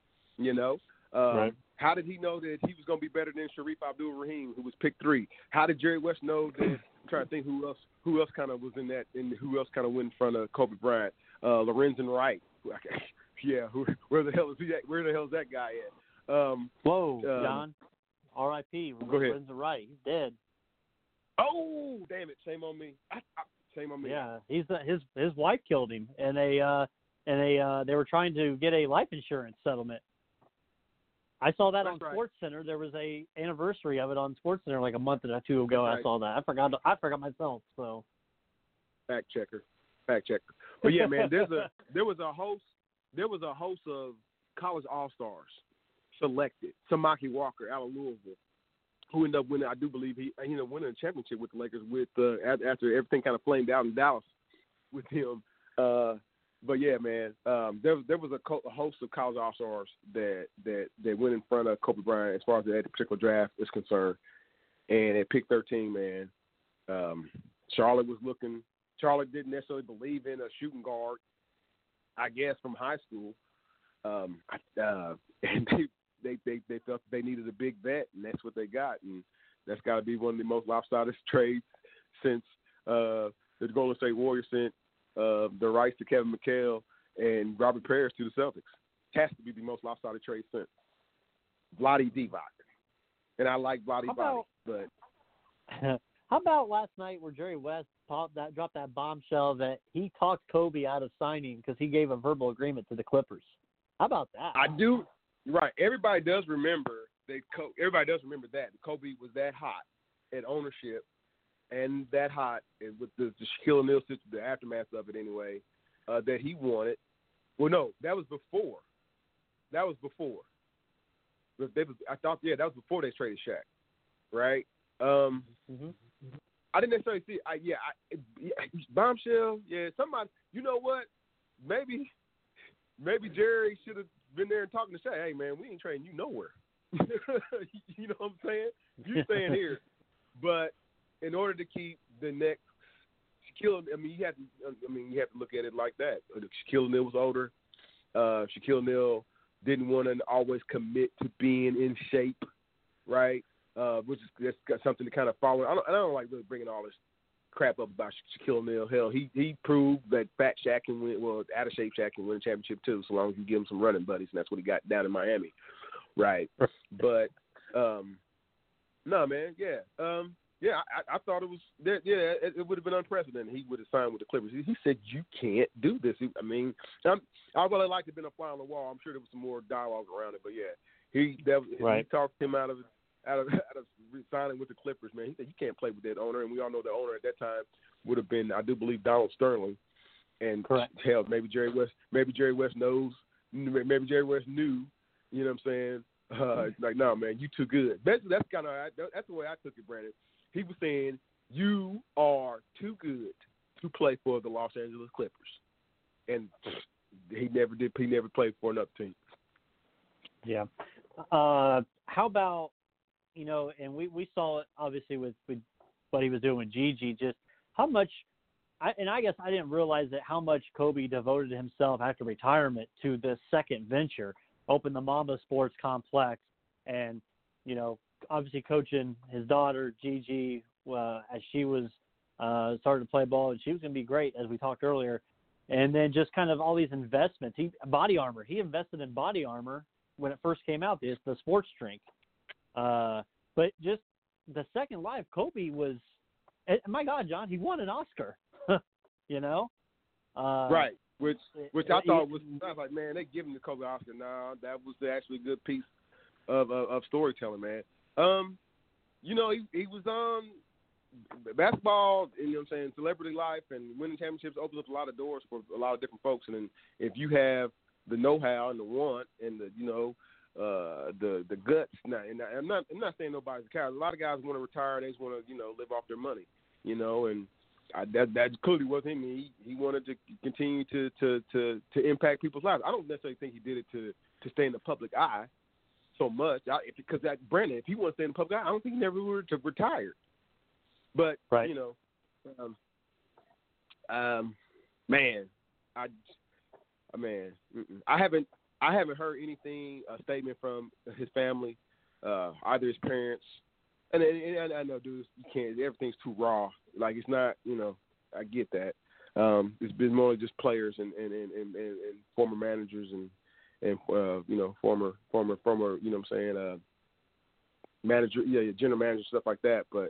How did he know that he was going to be better than Shareef Abdul-Rahim, who was pick 3? How did Jerry West know that? I'm trying to think who else kind of was in that, and who else kind of went in front of Kobe Bryant? Lorenzen Wright. Yeah, where the hell is he at? Where the hell is that guy at? John, R.I.P. Go ahead. Lorenzen Wright. He's dead. Oh, damn it! Shame on me. Shame on me. Yeah, his wife killed him, and they were trying to get a life insurance settlement. I saw that on SportsCenter. There was a anniversary of it on SportsCenter like a month or two ago. I saw that. I forgot myself. So. Fact checker. But yeah, man, there was a host of college all-stars selected. Samaki Walker out of Louisville, who ended up winning. I do believe he winning a championship with the Lakers after everything kind of flamed out in Dallas with him. But yeah, man, there was a host of college all-stars that went in front of Kobe Bryant as far as that particular draft is concerned. And at pick 13, man, Charlotte didn't necessarily believe in a shooting guard, I guess, from high school. And they felt they needed a big vet, and that's what they got. And that's got to be one of the most lopsided trades since the Golden State Warriors sent the rights to Kevin McHale and Robert Parrish to the Celtics. It has to be the most lopsided trade since. Vlade Divac. And I like Vlade Divac, but... How about last night where Jerry West dropped that bombshell that he talked Kobe out of signing because he gave a verbal agreement to the Clippers? How about that? I do. Right. Everybody does remember that. Kobe was that hot at ownership, and that hot with the Shaquille O'Neal system, the aftermath of it anyway, that he wanted. Well, no, that was before. I thought, that was before they traded Shaq, right? I didn't necessarily see. Bombshell. Yeah, somebody. You know what? Maybe Jerry should have been there and talking to Shaq. Hey, man, we ain't trading you nowhere. You know what I'm saying? You staying here. But in order to keep the next Shaquille, you have to look at it like that. Shaquille O'Neal was older. Shaquille O'Neal didn't want to always commit to being in shape, right? Which is that's got something to kind of follow. I don't like really bringing all this crap up about Shaquille O'Neal. Hell, he proved that Fat Shaq can win. Well, out of shape Shaq can win a championship too, so long as you give him some running buddies, and that's what he got down in Miami, right? But no, man, yeah. I thought it was it would have been unprecedented. He would have signed with the Clippers. He said you can't do this. I mean, I would have liked to have been a fly on the wall. I'm sure there was some more dialogue around it, but yeah, he talked him out of signing with the Clippers. Man, he said you can't play with that owner, and we all know the owner at that time would have been, I do believe, Donald Sterling. And hell, maybe Jerry West knows. Maybe Jerry West knew. You know what I'm saying? Like, no, man, you too good. That's the way I took it, Brandon. He was saying, you are too good to play for the Los Angeles Clippers. And he never did. He never played for another team. Yeah. How about, and we saw it obviously with what he was doing with Gigi, just how much, I guess I didn't realize that how much Kobe devoted himself after retirement to this second venture, open the Mamba Sports Complex, and, obviously coaching his daughter Gigi as she was starting to play ball, and she was going to be great, as we talked earlier. And then just kind of all these investments. Body Armor. He invested in Body Armor when it first came out. It's the sports drink. But just the second life, Kobe was. My God, John, he won an Oscar. Right. Which I thought was like, man, they give him the Kobe Oscar. Nah, that was actually a good piece of storytelling, man. He was basketball, celebrity life and winning championships opens up a lot of doors for a lot of different folks. And if you have the know-how and the want and the guts, and I'm not saying nobody's a coward. A lot of guys want to retire. They just want to live off their money, and that clearly wasn't him. He wanted to continue to impact people's lives. I don't necessarily think he did it to stay in the public eye so much, because Brandon, if he wanted to stay in the public eye, I don't think he never would have retired. But right. I haven't heard anything, a statement from his family, either his parents. And I know, dude, you can't. Everything's too raw. Like, it's not. I get that. It's been more just players and former managers and former. Manager, general manager, stuff like that. But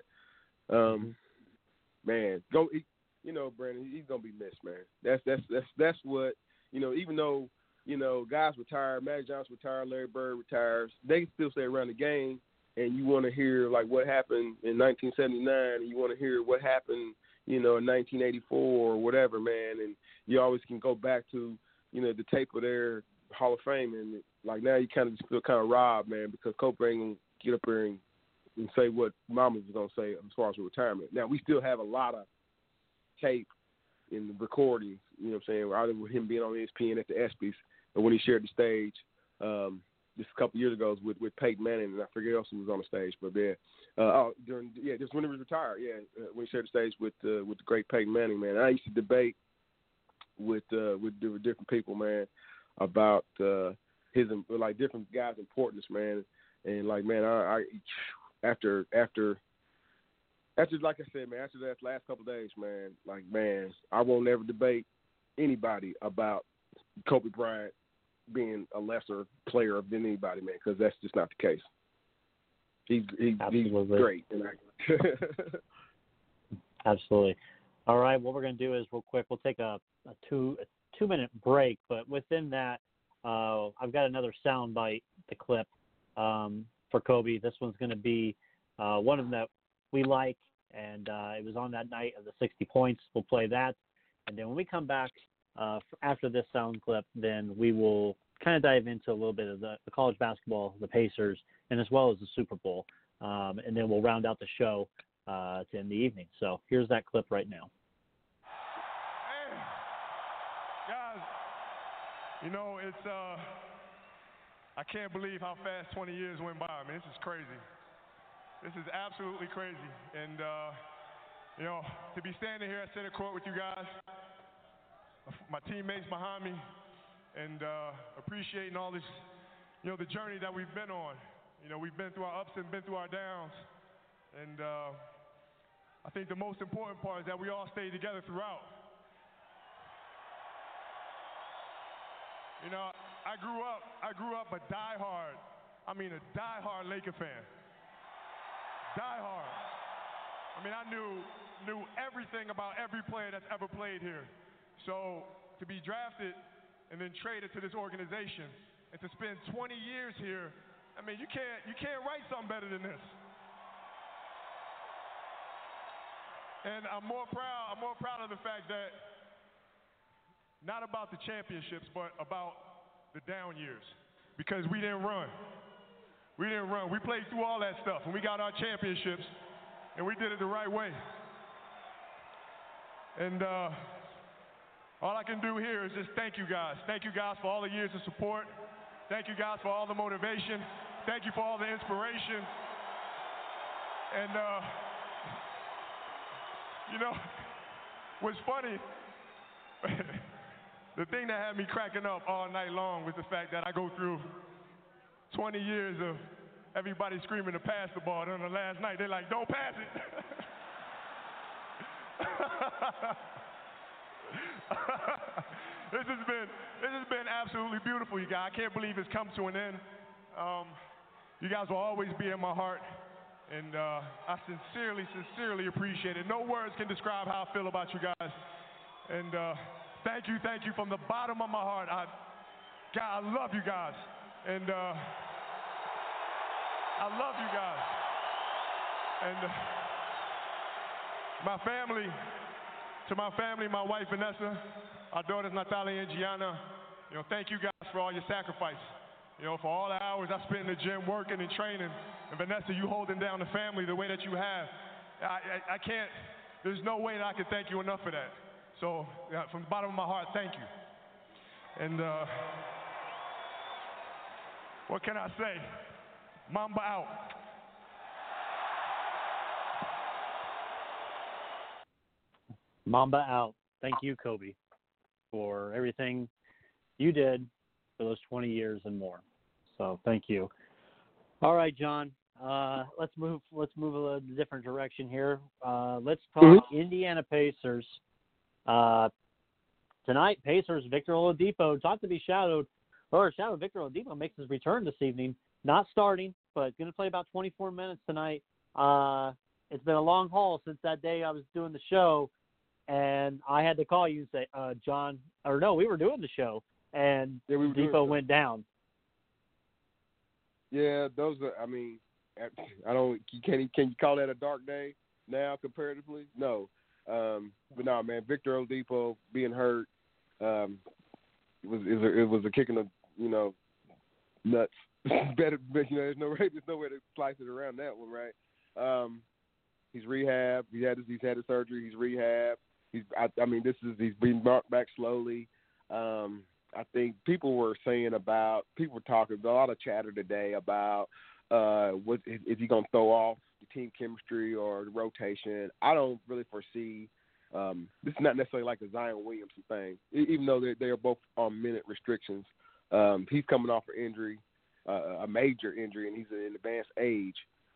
man, Brandon, he's gonna be missed, man. That's what Even though guys retire, Magic Johnson retire, Larry Bird retires, they still stay around the game. And you want to hear like what happened in 1979, and you want to hear what happened, in 1984 or whatever, man. And you always can go back to, the tape of their Hall of Fame, and like now you kind of just feel kind of robbed, man, because Kobe ain't gonna get up there and say what Mama was gonna say as far as retirement. Now we still have a lot of tape in the recordings, either with him being on ESPN at the ESPYs or when he shared the stage. Just a couple years ago with Peyton Manning, and I forget else who was on the stage, but just when he was retired, when he shared the stage with the great Peyton Manning, man. I used to debate with different people, man, about his different guys' importance, man, and like, man, I after like I said, man, after that last couple of days, man, like, man, I won't ever debate anybody about Kobe Bryant being a lesser player than anybody, man, because that's just not the case. He's great. Absolutely. All right, what we're going to do is real quick, we'll take a 2-minute break, but within that, I've got another sound bite, the clip for Kobe. This one's going to be one of them that we like, and it was on that night of the 60 points. We'll play that, and then when we come back, after this sound clip, then we will kind of dive into a little bit of the college basketball, the Pacers, and as well as the Super Bowl. And then we'll round out the show to end the evening. So here's that clip right now. Hey, guys, it's I can't believe how fast 20 years went by. I mean, this is crazy. This is absolutely crazy. And, to be standing here at center court with you guys, my teammates behind me, and appreciating all this, the journey that we've been on. We've been through our ups and been through our downs. And I think the most important part is that we all stayed together throughout. You know, I grew up a diehard Laker fan. Diehard. I mean, I knew everything about every player that's ever played here. So to be drafted and then traded to this organization and to spend 20 years here, I mean, you can't write something better than this. And I'm more proud of the fact that not about the championships, but about the down years, because we didn't run. We didn't run. We played through all that stuff, and we got our championships, and we did it the right way. And all I can do here is just thank you guys. Thank you guys for all the years of support. Thank you guys for all the motivation. Thank you for all the inspiration. And you know, what's funny, the thing that had me cracking up all night long was the fact that I go through 20 years of everybody screaming to pass the ball. And on the last night, they're like, don't pass it. This has been absolutely beautiful, you guys. I can't believe it's come to an end. You guys will always be in my heart. And I sincerely appreciate it. No words can describe how I feel about you guys. And thank you from the bottom of my heart. God, I love you guys. And I love you guys. And to my family, my wife Vanessa, our daughters Natalia and Gianna, you know, thank you guys for all your sacrifice. You know, for all the hours I spent in the gym working and training. And Vanessa, you holding down the family the way that you have. I can't, there's no way that I can thank you enough for that. So, from the bottom of my heart, thank you. And what can I say? Mamba out. Mamba out. Thank you, Kobe, for everything you did for those 20 years and more. So thank you. All right, John. Let's move a different direction here. Let's talk Indiana Pacers. Tonight, Pacers Victor Oladipo, not to be shadowed. Victor Oladipo makes his return this evening. Not starting, but going to play about 24 minutes tonight. It's been a long haul since that day I was doing the show, and I had to call you and say, John, or no, we were doing the show, and Depot went down. Yeah, those are, I mean, can you call that a dark day now comparatively? No. But no, man, Victor Oladipo being hurt, it was a kick in the, you know, nuts. Better, but, you know, there's no way to slice it around that one, right? He's rehab. He's had his surgery. He's rehab. He's being brought back slowly. I think people were talking a lot of chatter today about is he going to throw off the team chemistry or the rotation. I don't really foresee. This is not necessarily like a Zion Williamson thing, even though they are both on minute restrictions. He's coming off an injury, a major injury, and he's in an advanced age.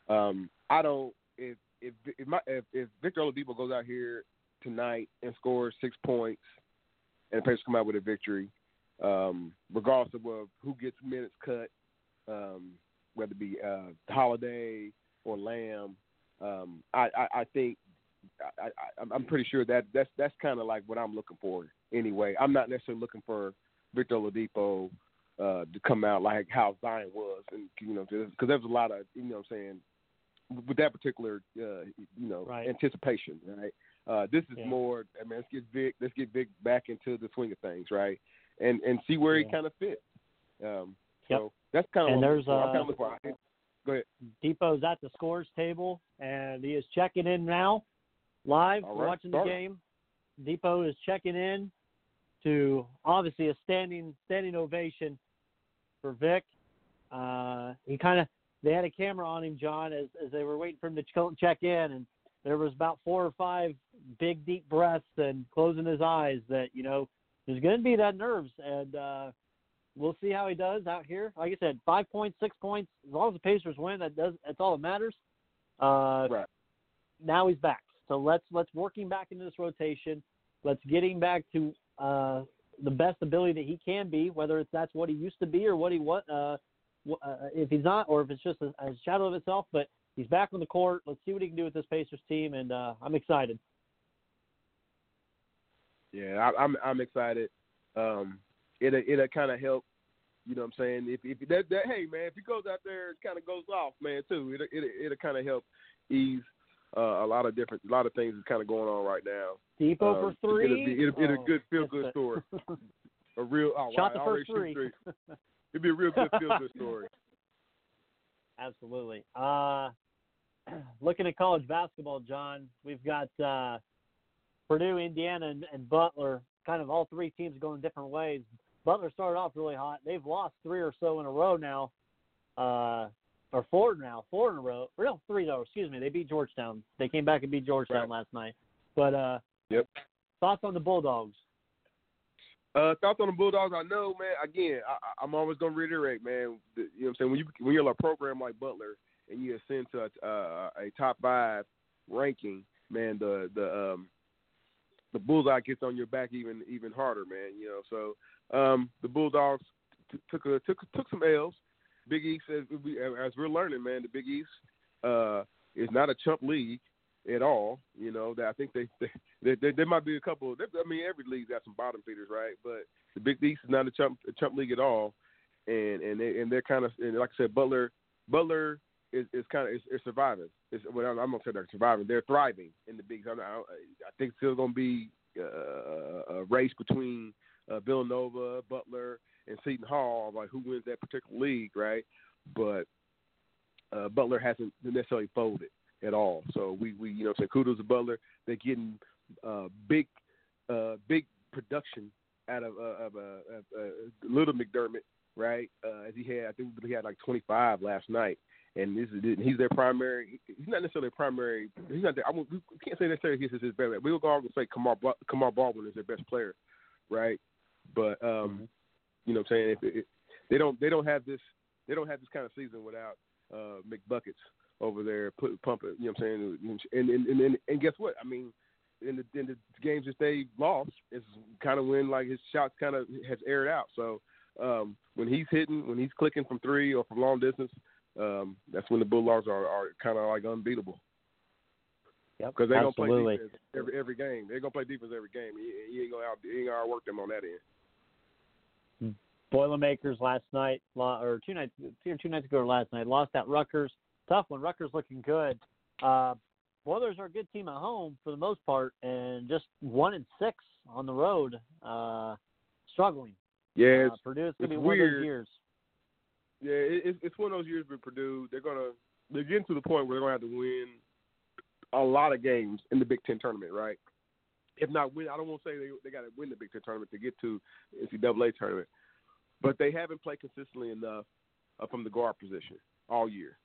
If Victor Oladipo goes out here tonight and scores 6 points, and the Pacers come out with a victory, regardless of who gets minutes cut, whether it be Holiday or Lamb, I think I'm pretty sure that's kind of like what I'm looking for anyway. I'm not necessarily looking for Victor Oladipo to come out like how Zion was, and you know, because there was a lot of, you know what I'm saying, with that particular right. Anticipation, right? This is more, I mean, let's get Vic back into the swing of things, right? And see where he kind of fits. So that's kind of what I'm kind of looking for. Go ahead. Depot's at the scores table, and he is checking in now, live, watching the game. Depot is checking in to obviously a standing ovation for Vic. They had a camera on him, John, as they were waiting for him to check in, and there was about 4 or 5 big, deep breaths and closing his eyes that, you know, there's going to be that nerves, and we'll see how he does out here. Like I said, 5 points, 6 points, as long as the Pacers win, that's all that matters. Right. Now he's back. So let's work him back into this rotation. Let's get him back to the best ability that he can be, whether that's what he used to be or if he's not, or if it's just a shadow of itself. But he's back on the court. Let's see what he can do with this Pacers team, and I'm excited. Yeah, I'm excited. It'll kind of help. You know what I'm saying? If hey man, if he goes out there, it kind of goes off, man. Too. It'll kind of help ease a lot of things that's kind of going on right now. Depot for three. It'll a good feel good story. A real shot the first three. It'd be a real good feel good story. Absolutely. Looking at college basketball, John, we've got Purdue, Indiana, and Butler. Kind of all three teams going different ways. Butler started off really hot. They've lost 3 or so in a row now, or 4 in a row. Or no, 3 though. Excuse me. They beat Georgetown. They came back and beat Georgetown last night. But yep. Thoughts on the Bulldogs? Thoughts on the Bulldogs? I know, man. Again, I'm always gonna reiterate, man. You know what I'm saying? When you're a program like Butler and you ascend to a top 5 ranking, man, the bullseye gets on your back even harder, man. You know, so the Bulldogs took some L's. Big East, as we're learning, man, the Big East is not a chump league at all. You know, that I think there might be a couple. I mean, every league's got some bottom feeders, right? But the Big East is not a chump league at all, and they're kind of, and like I said, Butler is kind of surviving. I'm gonna say they're surviving. They're thriving in the Big East. I think it's still gonna be a race between Villanova, Butler, and Seton Hall, like who wins that particular league, right? But Butler hasn't necessarily folded at all. So we you know, say kudos to Butler. They're getting big production out of Little McDermott, right? As I think he had like 25 last night, and he's their primary. He's not necessarily a primary. He's not there. We can't say necessarily he's his best. We'll go on and say Kamar Baldwin is their best player, right? But you know what I'm saying? They don't have this kind of season without McBuckets over there pumping. You know what I'm saying? And guess what? I mean, in the games that they lost, it's kind of when like his shots kind of has aired out. So when he's hitting, when he's clicking from 3 or from long distance, that's when the Bulldogs are kind of like unbeatable. Yep, because they're gonna play absolutely. defense every game. They're gonna play defense every game. You ain't gonna outwork them on that end. Boilermakers last night, or 2 nights ago or last night, lost at Rutgers. Tough one. Rutgers looking good. Boilers are a good team at home for the most part, and just 1-6 on the road, struggling. Yeah, Purdue is going to be weird. One of those years. Yeah, it's one of those years with Purdue. They're getting to the point where they're gonna have to win a lot of games in the Big Ten tournament, right? If not win, I don't want to say they got to win the Big Ten tournament to get to NCAA tournament, but they haven't played consistently enough from the guard position all year.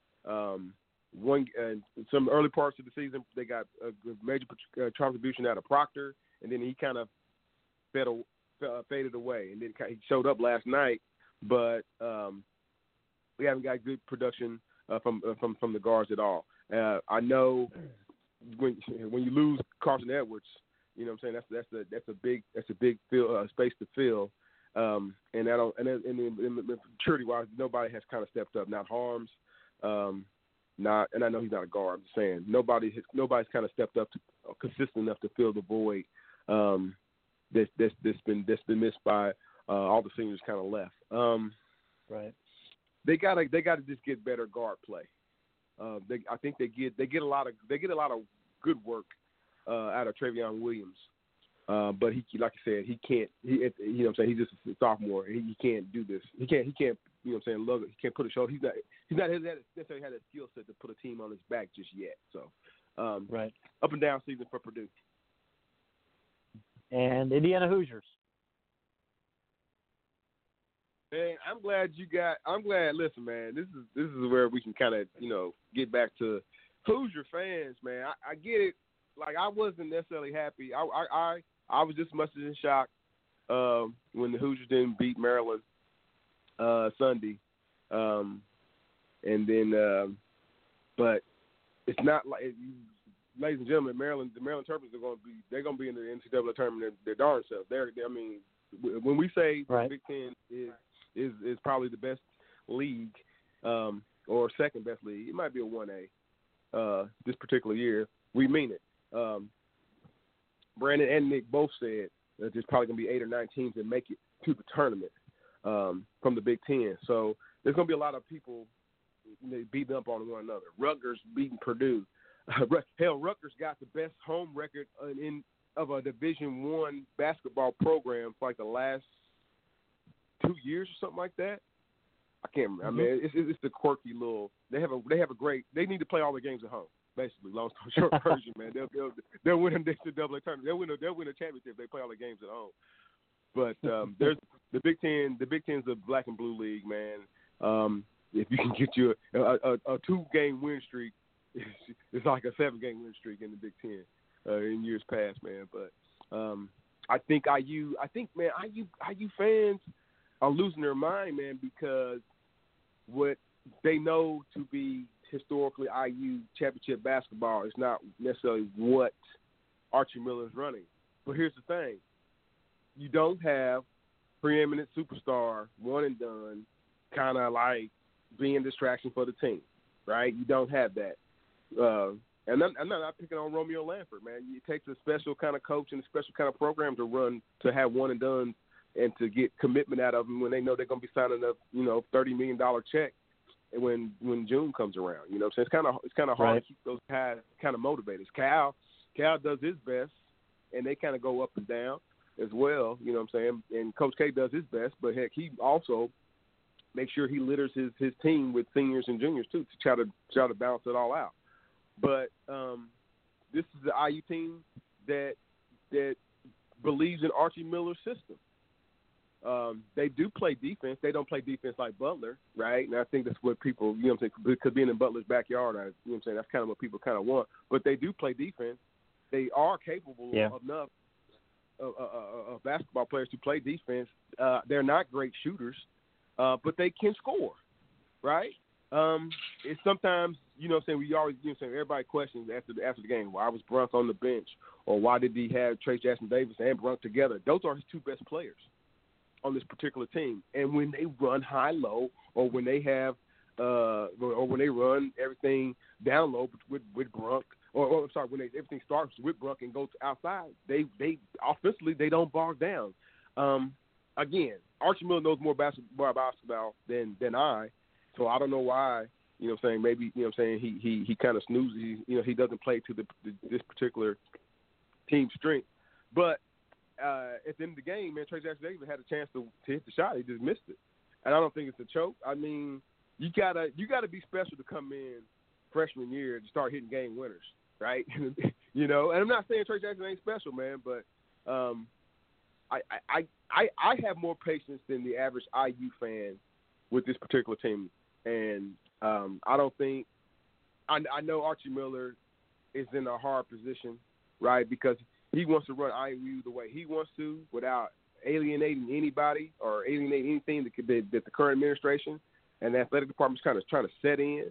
Some early parts of the season, they got a major contribution out of Proctor, and then he kind of faded away, and then he showed up last night, but we haven't got good production from the guards at all. I know when you lose Carson Edwards, you know what I'm saying, that's a big space to fill, and maturity wise, nobody has kind of stepped up. Not Harms, and I know he's not a guard. I'm just saying nobody's kind of stepped up consistent enough to fill the void that's been missed by all the seniors kind of left. Right. They gotta just get better guard play. I think they get a lot of good work out of Travion Williams, but he, like I said, he can't. You know what I'm saying, he's just a sophomore. He can't do this. He can't. You know what I'm saying. Look, he can't put a shoulder. He's not necessarily had that skill set to put a team on his back just yet. So right. Up and down season for Purdue. And Indiana Hoosiers. Man, I'm glad. Listen, man, this is where we can kind of, you know, get back to Hoosier fans, man. I get it. Like, I wasn't necessarily happy. I was just much as in shock when the Hoosiers didn't beat Maryland Sunday, and then, but it's not like ladies and gentlemen, the Maryland Terrapins they're going to be in the NCAA tournament their darn self. When we say right. the Big Ten is probably the best league or second best league, it might be a 1A this particular year. We mean it. Brandon and Nick both said that there's probably going to be 8 or 9 teams that make it to the tournament from the Big Ten. So there's going to be a lot of people beating up on one another. Rutgers beating Purdue. Hell, Rutgers got the best home record of a Division I basketball program for like the last 2 years or something like that. I can't remember. Mm-hmm. I mean, it's the quirky little. They have a great. They need to play all the games at home. Basically, long story short version, man. They'll win the NCAA tournament. They'll win a championship if they play all the games at home. But there's the Big Ten. The Big Ten's a black and blue league, man. If you can get you a 2-game win streak, it's like a 7-game win streak in the Big Ten in years past, man. But I think IU fans are losing their mind, man, because what they know to be historically IU championship basketball is not necessarily what Archie Miller is running. But here's the thing. You don't have preeminent superstar, one and done, kind of like being distraction for the team, right? You don't have that. And I'm not picking on Romeo Lanford, man. It takes a special kind of coach and a special kind of program to have one and done and to get commitment out of them when they know they're going to be signing a $30 million check when June comes around. You know what I'm saying? It's kind of hard to keep those guys kind of motivated. Cal does his best, and they kind of go up and down as well. You know what I'm saying? And Coach K does his best, but heck, he also makes sure he litters his team with seniors and juniors too to try to balance it all out. But this is the IU team that believes in Archie Miller's system. They do play defense. They don't play defense like Butler, right? And I think that's what people, you know what I'm saying, because being in Butler's backyard, you know what I'm saying, that's kind of what people kind of want. But they do play defense. They are capable enough of basketball players to play defense. They're not great shooters, but they can score, right? It's sometimes, you know what I'm saying, we always, you know what I'm saying, everybody questions after the game, why was Brunk on the bench, or why did he have Trace Jackson Davis and Brunk together? Those are his 2 best players on this particular team. And when they run high-low, or when they have, or when they run everything down low with Brunk, or I'm sorry, when everything starts with Brunk and goes outside, they offensively they don't bog down. Again, Archie Miller knows more basketball than I, so I don't know why. You know what I'm saying? Maybe, you know what I'm saying, he kind of snoozes. He doesn't play to this particular team's strength. But at the end of the game, man, Trace Jackson Davis had a chance to hit the shot. He just missed it. And I don't think it's a choke. I mean, you gotta be special to come in freshman year to start hitting game winners, right? You know, and I'm not saying Trace Jackson ain't special, man, but I have more patience than the average IU fan with this particular team. And I don't think – I know Archie Miller is in a hard position, right, because he wants to run IU the way he wants to without alienating anybody or alienating anything that the current administration and the athletic department is kind of trying to set in.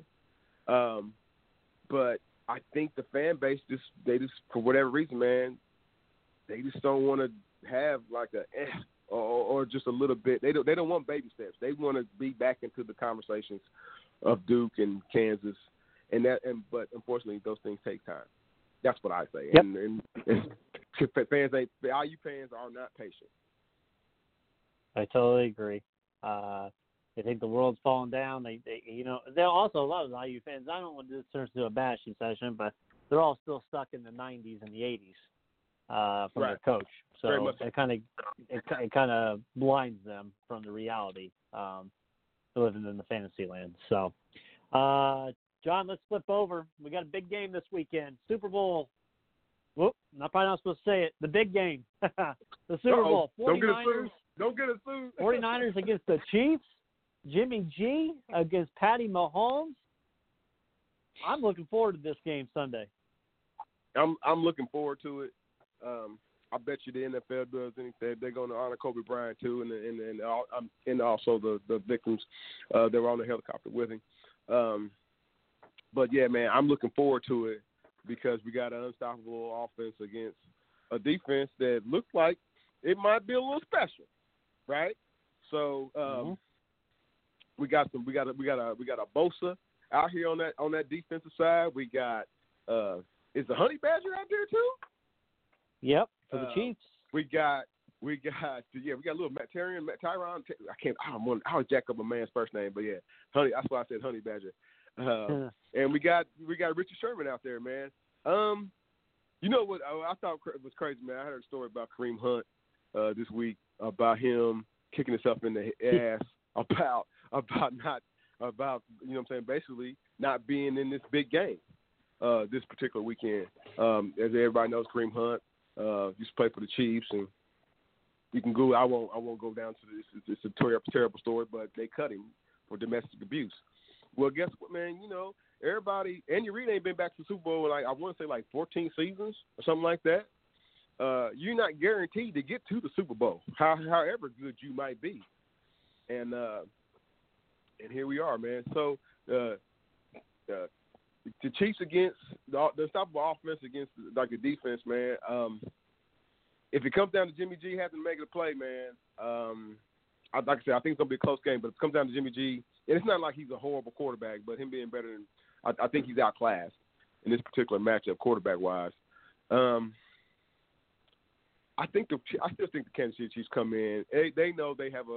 But I think the fan base they just for whatever reason, man, they just don't want to have like or just a little bit. They don't want baby steps. They want to be back into the conversations of Duke and Kansas, but unfortunately those things take time. That's what I say. Yep. And the IU fans are not patient. I totally agree. They think the world's falling down. They they're also a lot of the IU fans. I don't want this turns into a bashing session, but they're all still stuck in the '90s and the '80s from their coach. So it kind of blinds them from the reality living in the fantasy land. So, John, let's flip over. We got a big game this weekend. Super Bowl. Whoop, I'm probably not supposed to say it. The big game. The Super Bowl. 49ers. Don't get us sued. 49ers against the Chiefs. Jimmy G against Patty Mahomes. I'm looking forward to this game Sunday. I'm looking forward to it. I bet you the NFL does anything. They're going to honor Kobe Bryant too, and also the victims. They were on the helicopter with him. But yeah, man, I'm looking forward to it. because we got an unstoppable offense against a defense that looked like it might be a little special, right? So we got a Bosa out here on that defensive side. We got is the Honey Badger out there too? Yep, for the Chiefs. We got a little Tyron. I always jack up a man's first name, but yeah, Honey. That's why I said Honey Badger. And we got Richard Sherman out there, man. You know what I thought was crazy, man? I heard a story about Kareem Hunt this week about him kicking himself in the ass about you know what I'm saying, basically not being in this big game this particular weekend. As everybody knows, Kareem Hunt used to play for the Chiefs, and you can go. I won't go down to this. It's a terrible story, but they cut him for domestic abuse. Well, guess what, man? You know, everybody. Andy Reid ain't been back to the Super Bowl in I want to say 14 seasons or something like that. You're not guaranteed to get to the Super Bowl, however good you might be. And here we are, man. So the Chiefs against the unstoppable offense against the defense, man. If it comes down to Jimmy G having to make a play, man, like I said, I think it's gonna be a close game. But if it comes down to Jimmy G, and it's not like he's a horrible quarterback, but him being better than I think he's outclassed in this particular matchup, quarterback wise. I still think the Kansas City Chiefs come in. They know they have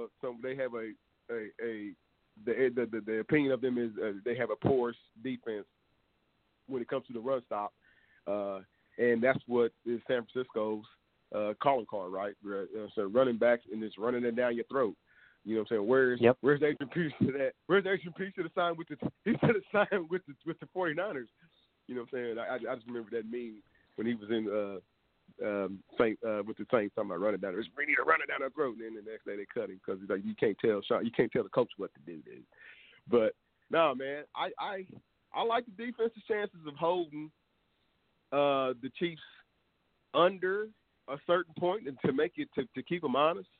the opinion of them is they have a porous defense when it comes to the run stop, and that's what is San Francisco's calling card, right? So running backs and just running it down your throat. You know what I'm saying? Where's Adrian Peterson to that? Where's Adrian Peterson to sign with he should have signed with the 49ers. You know what I'm saying? I just remember that meme when he was in with the Saints talking about running down. We need to run it down our throat, and then the next day they cut him because like you can't tell the coach what to do, dude. But no, man, I like the defense's chances of holding the Chiefs under a certain point and to make it to keep them honest.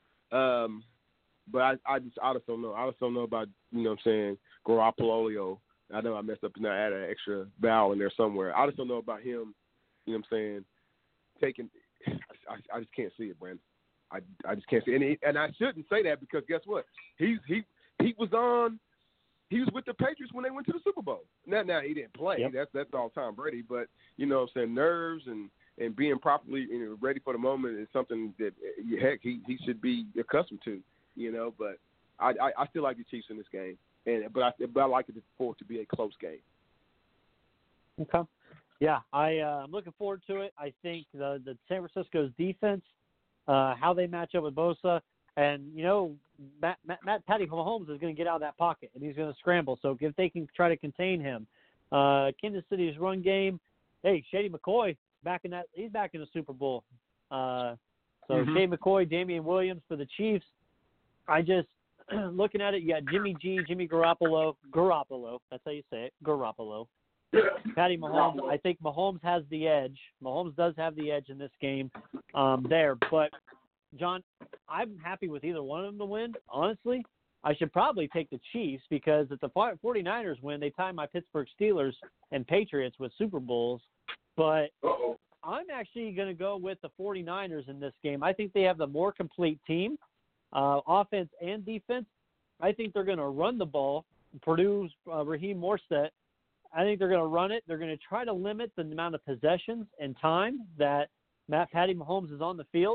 But I just don't know. I just don't know about, you know what I'm saying, Garoppolo. I know I messed up and I added an extra vowel in there somewhere. I just don't know about him, you know what I'm saying, taking – I just can't see it, Brandon. I just can't see it. And I shouldn't say that because guess what? He was with the Patriots when they went to the Super Bowl. Now he didn't play. Yep. That's all Tom Brady. But, you know what I'm saying, nerves and being properly ready for the moment is something that, heck, he should be accustomed to, you know. But I still like the Chiefs in this game. But I like it for it to be a close game. Okay. Yeah, I'm looking forward to it. I think the San Francisco's defense, how they match up with Bosa, and, you know, Patty Mahomes is going to get out of that pocket, and he's going to scramble. So if they can try to contain him. Kansas City's run game, hey, Shady McCoy, he's back in the Super Bowl. Shady McCoy, Damian Williams for the Chiefs. I just, looking at it, you got Jimmy Garoppolo, that's how you say it, Garoppolo. Patty Mahomes, I think Mahomes has the edge. Mahomes does have the edge in this game there. But, John, I'm happy with either one of them to win. Honestly, I should probably take the Chiefs because if the 49ers win, they tie my Pittsburgh Steelers and Patriots with Super Bowls. But I'm actually going to go with the 49ers in this game. I think they have the more complete team, offense and defense. I think they're going to run the ball, produce Raheem Mostert. I think they're going to run it. They're going to try to limit the amount of possessions and time that Patty Mahomes is on the field.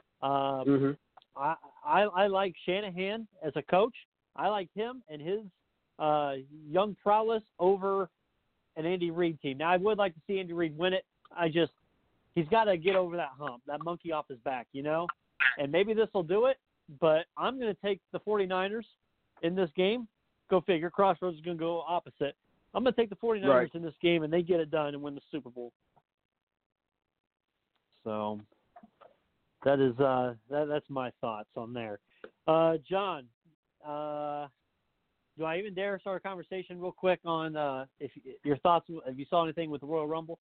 I like Shanahan as a coach. I like him and his young prowess over an Andy Reid team. Now, I would like to see Andy Reid win it. He's got to get over that hump, that monkey off his back, you know? And maybe this will do it, but I'm going to take the 49ers in this game. Go figure. Crossroads is going to go opposite. I'm going to take the 49ers in this game, and they get it done and win the Super Bowl. So that is that's my thoughts on there. John, do I even dare start a conversation real quick on if your thoughts, if you saw anything with the Royal Rumble?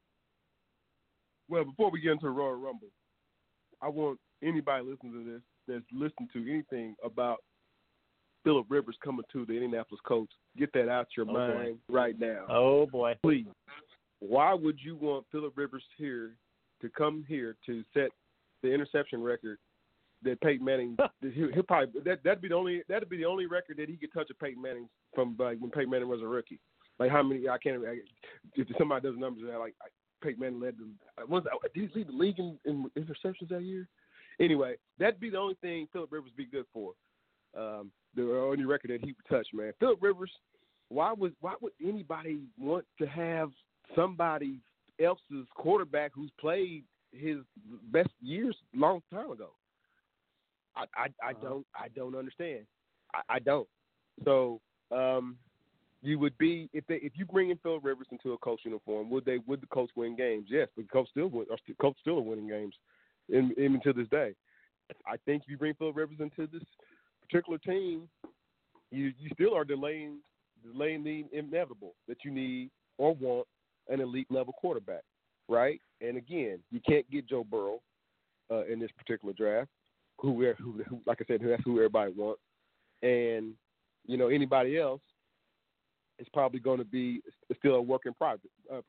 Well, before we get into the Royal Rumble, I want anybody listening to this that's listened to anything about Phillip Rivers coming to the Indianapolis Colts, get that out your mind right now. Oh, boy. Please. why would you want Phillip Rivers here to come here to set the interception record that Peyton Manning? He'll probably that'd be the only record that he could touch of Peyton Manning from like when Peyton Manning was a rookie. Like how many? If somebody does numbers that like Peyton Manning led them. Did he lead the league in interceptions that year? Anyway, that'd be the only thing Phillip Rivers would be good for. The only record that he would touch, man. Phillip Rivers. Why would anybody want to have somebody else's quarterback who's played his best years a long time ago? I don't understand. I don't. So you would be if you bring in Phillip Rivers into a coach uniform, would the Colts win games? Yes, but Colts still are winning games, even to this day. I think if you bring Phillip Rivers into this particular team, you still are delaying the inevitable that you need or want an elite level quarterback, right? And again, you can't get Joe Burrow in this particular draft. Who like I said, that's who everybody wants. And anybody else is probably going to be still a work in process,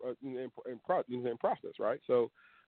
right? So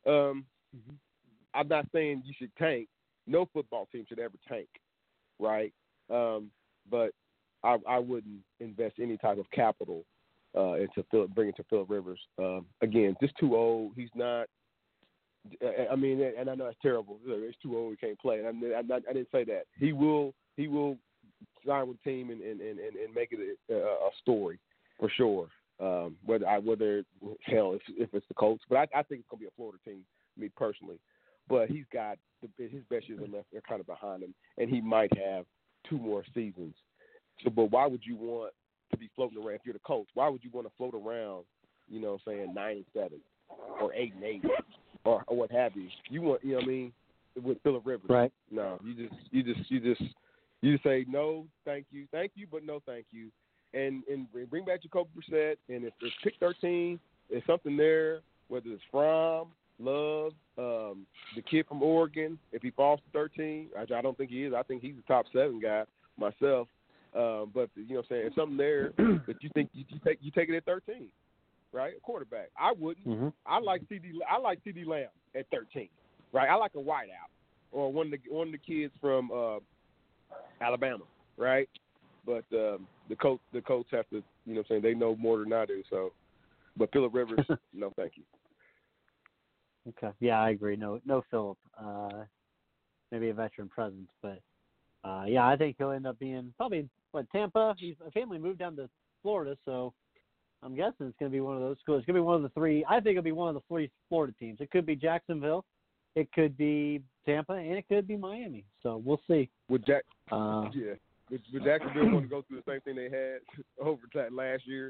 I'm not saying you should tank. No football team should ever tank, right? But I wouldn't invest any type of capital bring it to Phillip Rivers. Again, just too old. He's not. I mean, and I know it's terrible. He's too old. He can't play. And I didn't say that. He will sign with the team and make it a story for sure. Whether if it's the Colts, but I think it's gonna be a Florida team. Me personally, but he's got his best years are kind of behind him, and he might have 2 more seasons. So, but why would you want to be floating around if you're the Colts? Why would you want to float around, saying 9-7 or 8-8 or what have you? You want, what I mean, with Phillip Rivers, right? No, you just say no, thank you, but no, thank you, and bring back Jacoby Brissett, and if pick 13, there's something there, whether it's Fromm, Love, the kid from Oregon, if he falls to 13, I don't think he is. I think he's the top 7 guy myself. But what I'm saying, there's something there that you think you take it at 13, right? A quarterback. I wouldn't. Mm-hmm. I like CD Lamb at 13, right? I like a wideout or one of the kids from Alabama, right? But the Colts have to, they know more than I do. So, but Phillip Rivers, no, thank you. Okay. Yeah, I agree. No Phillip. Maybe a veteran presence, but I think he'll end up being probably Tampa. His family moved down to Florida, so I'm guessing it's going to be one of those schools. It's going to be one of the 3. I think it'll be one of the 3 Florida teams. It could be Jacksonville, it could be Tampa, and it could be Miami. So we'll see. Would Jacksonville want to go through the same thing they had over that last year?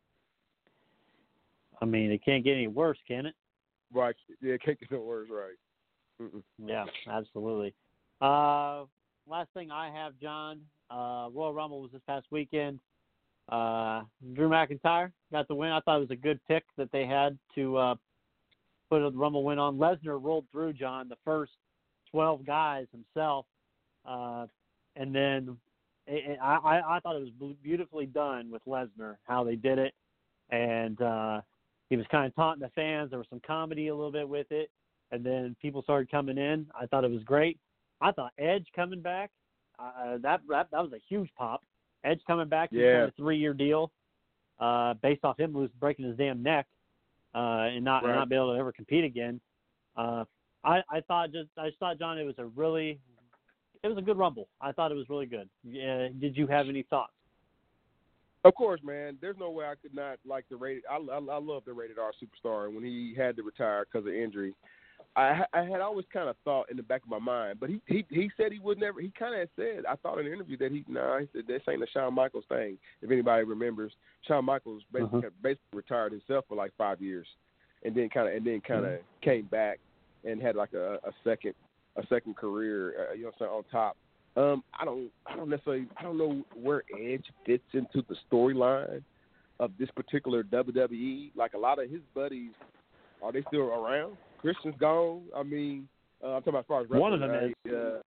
I mean, it can't get any worse, can it? Right. Yeah, it can't get no worse, right. Mm-mm. Yeah, absolutely. Last thing I have, John, Royal Rumble was this past weekend. Drew McIntyre got the win. I thought it was a good pick that they had to put a Rumble win on. Lesnar rolled through, John, the first 12 guys himself. And then I thought it was beautifully done with Lesnar, how they did it. And he was kind of taunting the fans. There was some comedy a little bit with it. And then people started coming in. I thought it was great. I thought Edge coming back, that was a huge pop. Edge coming back, he's got a 3-year deal based off him breaking his damn neck and not be able to ever compete again. I thought, John, it was a good Rumble. I thought it was really good. Did you have any thoughts? Of course, man. There's no way I could not like the rated. I love the Rated R Superstar. When he had to retire because of injury, I had always kind of thought in the back of my mind, but he said he would never. He kind of said, I thought in an interview that he said this ain't a Shawn Michaels thing. If anybody remembers, Shawn Michaels basically retired himself for like 5 years, and then kind of came back and had like a second career, on top. I don't know where Edge fits into the storyline of this particular WWE. Like a lot of his buddies, are they still around? Christian's gone. I mean, I'm talking about as far as wrestling. One of them is.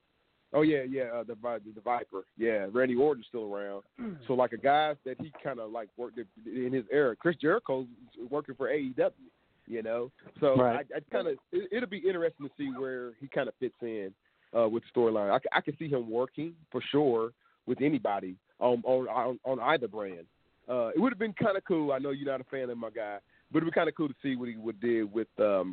Oh yeah, the Viper. Yeah, Randy Orton's still around. So like a guy that he kind of like worked in his era. Chris Jericho's working for AEW. You know, so right. I kind of it'll be interesting to see where he kind of fits in with the storyline. I can see him working for sure with anybody on either brand. It would have been kind of cool. I know you're not a fan of my guy, but it would be kind of cool to see what he would do with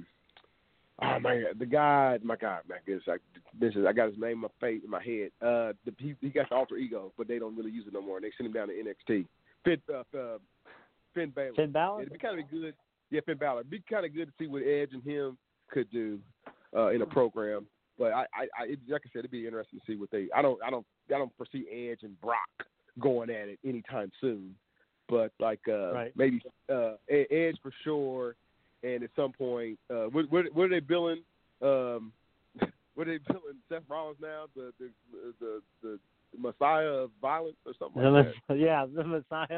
oh my God, the guy, my God, man, I got his name in my head. He got the alter ego, but they don't really use it no more. And they send him down to NXT. Finn Balor. Finn Balor. It'd be kind of good. Yeah, Finn Balor. It'd be kind of good to see what Edge and him could do in a program. But like I said, it'd be interesting to see what they. I don't foresee Edge and Brock going at it anytime soon. But like maybe Edge for sure. And at some point, what are they billing? What are they billing Seth Rollins now? The Messiah of Violence or something like that. Yeah, the Messiah.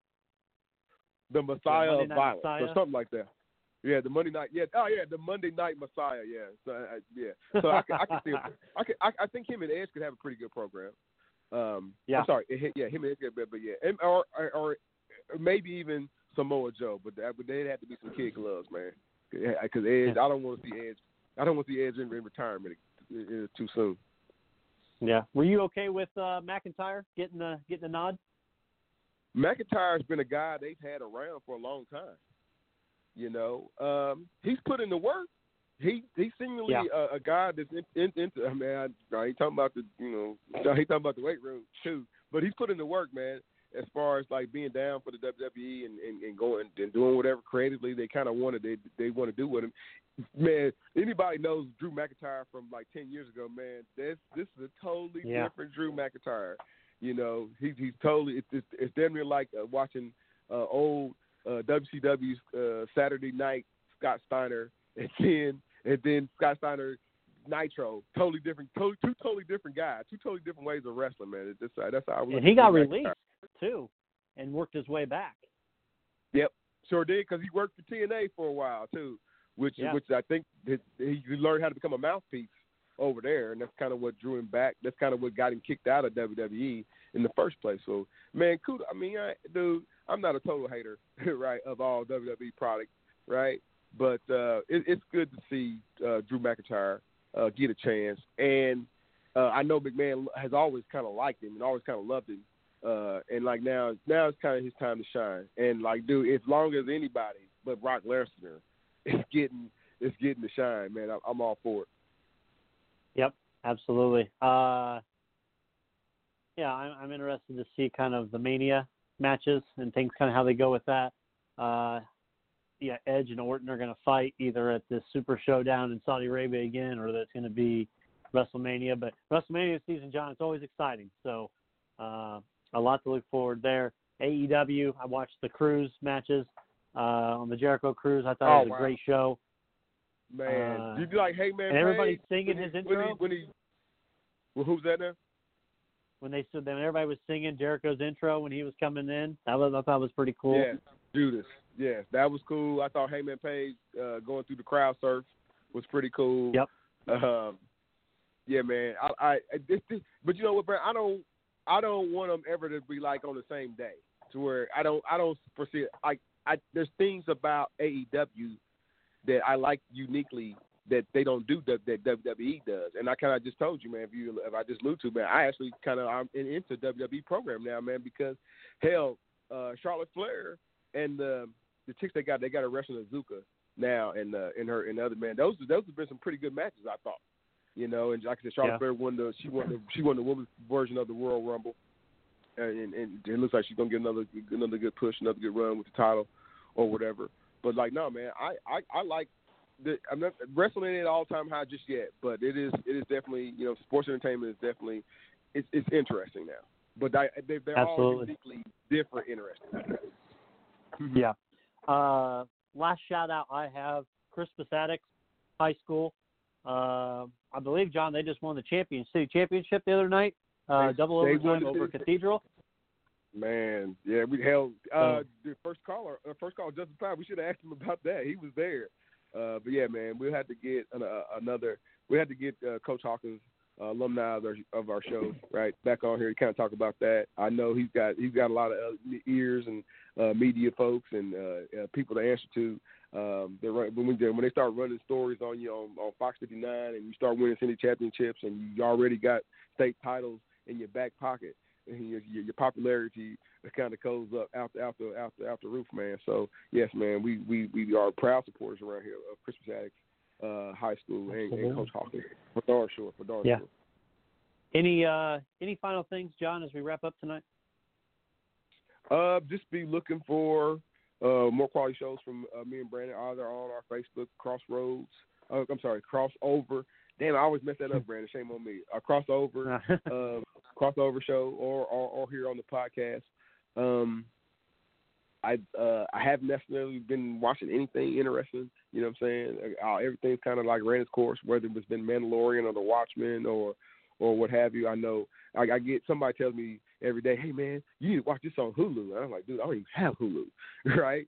The Messiah of Violence Messiah. or something like that. Yeah, the Monday night. Yeah, the Monday Night Messiah. Yeah, so So I can see. I think him and Edge could have a pretty good program. Yeah. I'm sorry. Yeah, him and Edge, but yeah, and, or maybe even Samoa Joe, but they'd have to be some kid gloves, man. Because Edge, I don't want to see Edge. I don't want to see Edge in retirement too soon. Yeah. Were you okay with McIntyre getting the nod? McIntyre's been a guy they've had around for a long time. You know, he's put in the work. He's seemingly a guy that's into. I mean, I ain't talking about he talking about the weight room too, but he's put in the work, man. As far as like being down for the WWE and going and doing whatever creatively they kind of wanted, they want to do with him. Man, anybody knows Drew McIntyre from like 10 years ago, man. This is a totally different Drew McIntyre. You know, he's totally. It's definitely like watching old WCW Saturday Night Scott Steiner and then Scott Steiner Nitro. Totally different. Two totally different guys. Two totally different ways of wrestling, man. That's how I was. And he got released too, and worked his way back. Yep, sure did, because he worked for TNA for a while too, which I think he learned how to become a mouthpiece over there, and that's kind of what drew him back. That's kind of what got him kicked out of WWE in the first place. So, man, kudos. I mean, I'm not a total hater, right, of all WWE products, right? But it's good to see Drew McIntyre get a chance, and I know McMahon has always kind of liked him and always kind of loved him. And like now it's kind of his time to shine. And like, dude, as long as anybody but Brock Lesnar is getting to shine, man, I'm all for it. Yep, absolutely. I'm interested to see kind of the Mania matches and things, kind of how they go with that. Edge and Orton are going to fight either at this Super Showdown in Saudi Arabia again, or that's going to be WrestleMania. But WrestleMania season, John, it's always exciting. So a lot to look forward there. AEW, I watched the Cruise matches on the Jericho Cruise. I thought it was a great show. Man, did you like Hangman Page? And everybody singing his intro? Well, who's that now? When everybody was singing Jericho's intro when he was coming in, I thought was pretty cool. Yeah, Judas. Yes, that was cool. I thought Hangman Page going through the crowd surf was pretty cool. Yep. Yeah, man. But you know what, Brent? I don't want them ever to be like on the same day, to where I don't foresee it. There's things about AEW that I like uniquely that they don't do that WWE does. And I kind of just told you, man, if I just allude to, man, I actually I'm into WWE program now, man, because hell, Charlotte Flair and the chicks they got to wrestle Azuka now and in the other man. Those have been some pretty good matches, I thought. You know, and like I said, Charlotte Flair won the women's version of the Royal Rumble, and it looks like she's gonna get another good push, another good run with the title or whatever. But like, no, man, I like. I'm not wrestling at all time high just yet, but it is definitely, you know, sports entertainment is definitely it's interesting now. But they're all uniquely different, interesting. Yeah. Last shout out I have, Chris Pasadic, high school. I believe, John, they just won the city championship the other night. Double overtime over Cathedral. Man, yeah, we held the first call, Justin Powell. We should have asked him about that. He was there. But yeah, man, we'll have to get Coach Hawkins alumni of our show, right? Back on here to kind of talk about that. I know he's got a lot of ears and media folks and people to answer to. When they start running stories on you on Fox 59 and you start winning city championships and you already got state titles in your back pocket, and your popularity kind of goes up out the roof, man. So yes, man, we are proud supporters around here of Crispus Attucks High School and Coach Hawkins for darn sure. Yeah. Any final things, John, as we wrap up tonight? Just be looking for more quality shows from me and Brandon, either on our Facebook Crossover. Damn, I always mess that up, Brandon. Shame on me. A crossover show or here on the podcast. I haven't necessarily been watching anything interesting. You know what I'm saying? Everything's kind of like ran its course, whether it's been Mandalorian or The Watchmen or what have you. I know I get somebody tells me every day, hey man, you need to watch this on Hulu. And I'm like, dude, I don't even have Hulu, right?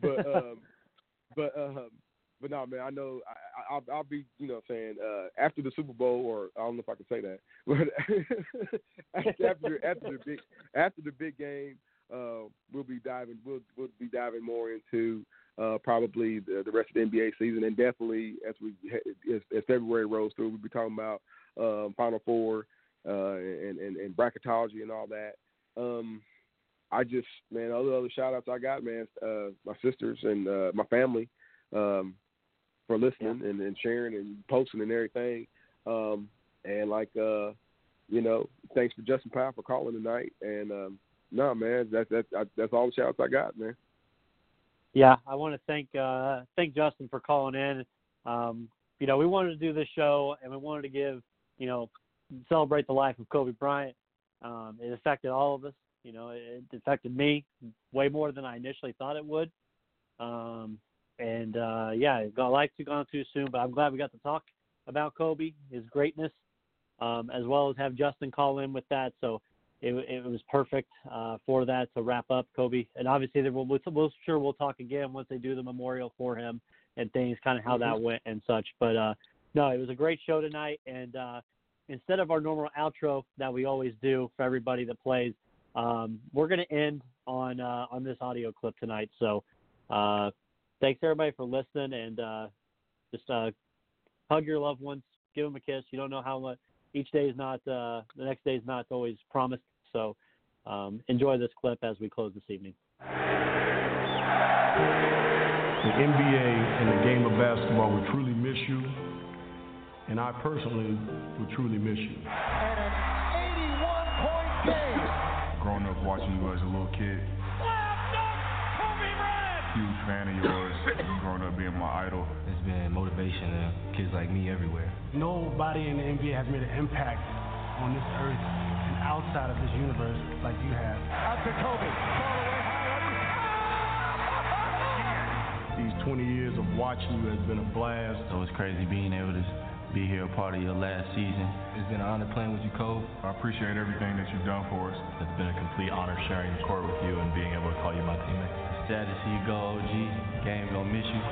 But no, man, I know I'll be, you know what I'm saying, after the Super Bowl, or I don't know if I can say that, but after the big game, we'll be diving more into probably the rest of the NBA season, and definitely as February rolls through, we'll be talking about Final Four and bracketology and all that. I just, man, other shout outs I got, man, my sisters and my family for listening and sharing and posting and everything. And like, you know, thanks for Justin Powell for calling tonight. And no, man, that's all the shout outs I got, man. Yeah, I want to thank Justin for calling in. You know, we wanted to do this show, and we wanted to give, you know, celebrate the life of Kobe Bryant. It affected all of us. You know, it affected me way more than I initially thought it would. Yeah, life's gone too soon, but I'm glad we got to talk about Kobe, his greatness, as well as have Justin call in with that. So it was perfect for that to wrap up Kobe. And obviously, we'll talk again once they do the memorial for him and things, kind of how that went and such. But no, it was a great show tonight. And instead of our normal outro that we always do for everybody that plays, we're going to end on this audio clip tonight. So thanks everybody for listening, and just hug your loved ones, give them a kiss. You don't know how much each day is not the next day is not always promised. So enjoy this clip as we close this evening. The NBA and the game of basketball will truly miss you, and I personally will truly miss you. And an 81-point game. Growing up watching you as a little kid. Kobe Bryant! Huge fan of yours. Growing up being my idol. It's been motivation to kids like me everywhere. Nobody in the NBA has made an impact on this earth and outside of this universe like you have. Out to Kobe. Ball away high. These 20 years of watching you has been a blast. So it's crazy being able to be here a part of your last season. It's been an honor playing with you, Kobe. I appreciate everything that you've done for us. It's been a complete honor sharing the court with you and being able to call you my teammate. It's sad to see you go, OG. Game gonna miss you.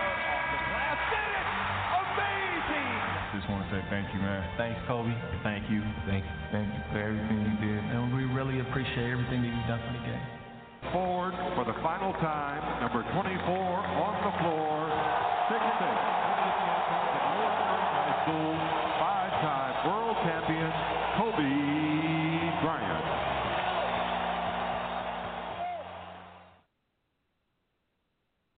Amazing! Just want to say thank you, man. Thanks, Kobe. Thank you. Thank you for everything you did. And we really appreciate everything that you've done for the game. Forward for the final time, number 24 on the floor, 6'6". High School, 5-time world champion, Kobe